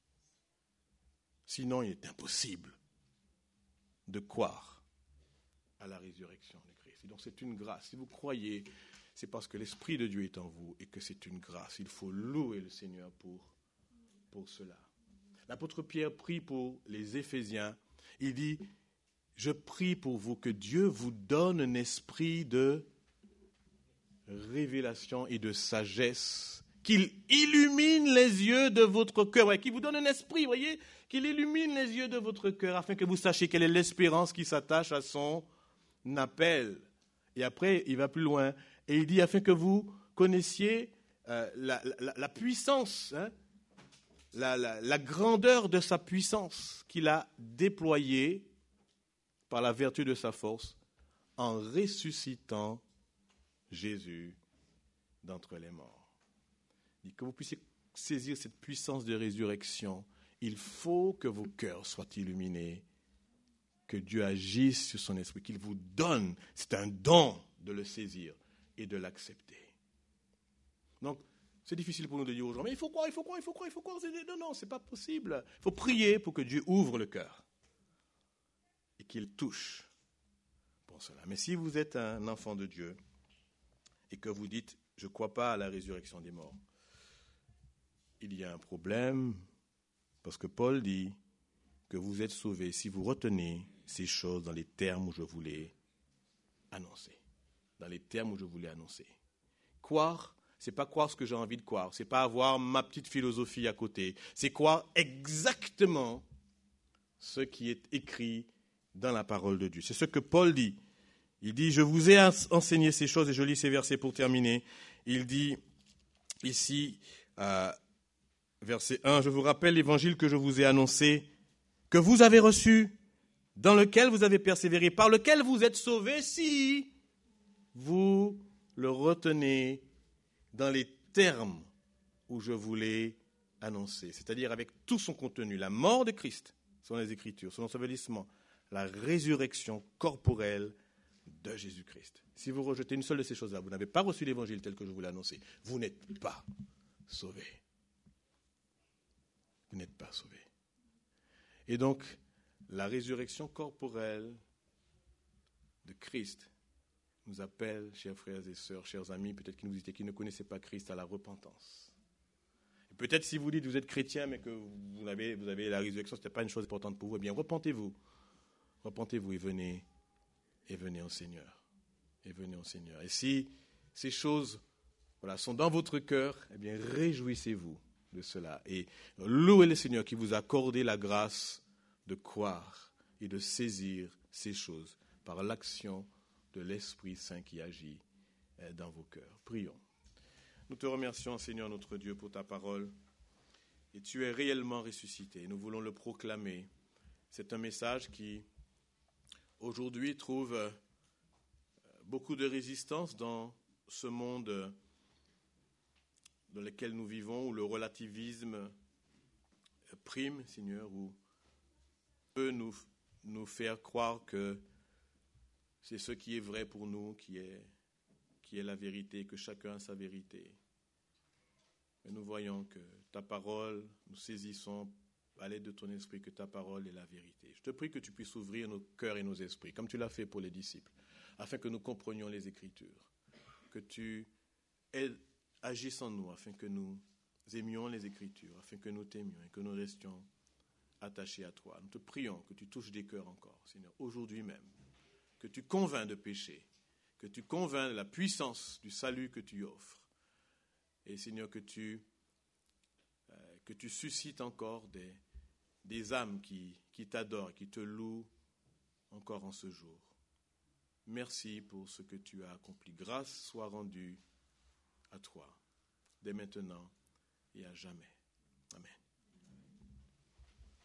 Sinon, il est impossible de croire à la résurrection de Christ. Et donc c'est une grâce. Si vous croyez, c'est parce que l'Esprit de Dieu est en vous et que c'est une grâce. Il faut louer le Seigneur pour pour cela. L'apôtre Pierre prie pour les Éphésiens. Il dit, je prie pour vous que Dieu vous donne un esprit de révélation et de sagesse, qu'il illumine les yeux de votre cœur, ouais, qu'il vous donne un esprit, voyez, qu'il illumine les yeux de votre cœur, afin que vous sachiez quelle est l'espérance qui s'attache à son appel. Et après, il va plus loin, et il dit, afin que vous connaissiez euh, la, la, la puissance, hein, La, la, la grandeur de sa puissance qu'il a déployée par la vertu de sa force en ressuscitant Jésus d'entre les morts. Et que vous puissiez saisir cette puissance de résurrection, il faut que vos cœurs soient illuminés, que Dieu agisse sur son esprit, qu'il vous donne, c'est un don de le saisir et de l'accepter. Donc, c'est difficile pour nous de dire aux gens, mais il faut croire, il faut croire, il faut croire, il faut croire. Non, non, ce n'est pas possible. Il faut prier pour que Dieu ouvre le cœur et qu'il touche pour cela. Mais si vous êtes un enfant de Dieu et que vous dites, je ne crois pas à la résurrection des morts, il y a un problème, parce que Paul dit que vous êtes sauvés si vous retenez ces choses dans les termes où je vous l'ai annoncé. Dans les termes où je vous l'ai annoncé. Croire, ce n'est pas croire ce que j'ai envie de croire. Ce n'est pas avoir ma petite philosophie à côté. C'est croire exactement ce qui est écrit dans la parole de Dieu. C'est ce que Paul dit. Il dit, je vous ai enseigné ces choses, et je lis ces versets pour terminer. Il dit ici, euh, verset un, je vous rappelle l'évangile que je vous ai annoncé, que vous avez reçu, dans lequel vous avez persévéré, par lequel vous êtes sauvés, si vous le retenez dans les termes où je vous l'ai annoncé, c'est-à-dire avec tout son contenu, la mort de Christ, selon les Écritures, son ensevelissement, la résurrection corporelle de Jésus-Christ. Si vous rejetez une seule de ces choses-là, vous n'avez pas reçu l'évangile tel que je vous l'ai annoncé, vous n'êtes pas sauvé. Vous n'êtes pas sauvé. Et donc, la résurrection corporelle de Christ nous appelle, chers frères et sœurs, chers amis, peut-être qui nous étaient, qui ne connaissaient pas Christ, à la repentance. Et peut-être si vous dites que vous êtes chrétien, mais que vous avez, vous avez la résurrection, ce n'était pas une chose importante pour vous, eh bien, repentez-vous. Repentez-vous et venez, et venez au Seigneur. Et venez au Seigneur. Et si ces choses voilà, sont dans votre cœur, eh bien, réjouissez-vous de cela. Et louez le Seigneur qui vous a accordé la grâce de croire et de saisir ces choses par l'action de l'Esprit Saint qui agit dans vos cœurs. Prions. Nous te remercions, Seigneur notre Dieu, pour ta parole. Et tu es réellement ressuscité. Nous voulons le proclamer. C'est un message qui, aujourd'hui, trouve beaucoup de résistance dans ce monde dans lequel nous vivons, où le relativisme prime, Seigneur, où peut nous, nous faire croire que c'est ce qui est vrai pour nous, qui est, qui est la vérité, que chacun a sa vérité. Mais nous voyons que ta parole, nous saisissons à l'aide de ton esprit que ta parole est la vérité. Je te prie que tu puisses ouvrir nos cœurs et nos esprits, comme tu l'as fait pour les disciples, afin que nous comprenions les Écritures, que tu aides, agisses en nous, afin que nous aimions les Écritures, afin que nous t'aimions et que nous restions attachés à toi. Nous te prions que tu touches des cœurs encore, Seigneur, aujourd'hui même, que tu convaincs de péché, que tu convaincs de la puissance du salut que tu offres. Et Seigneur, que tu, euh, que tu suscites encore des, des âmes qui, qui t'adorent, qui te louent encore en ce jour. Merci pour ce que tu as accompli. Grâce soit rendue à toi, dès maintenant et à jamais. Amen.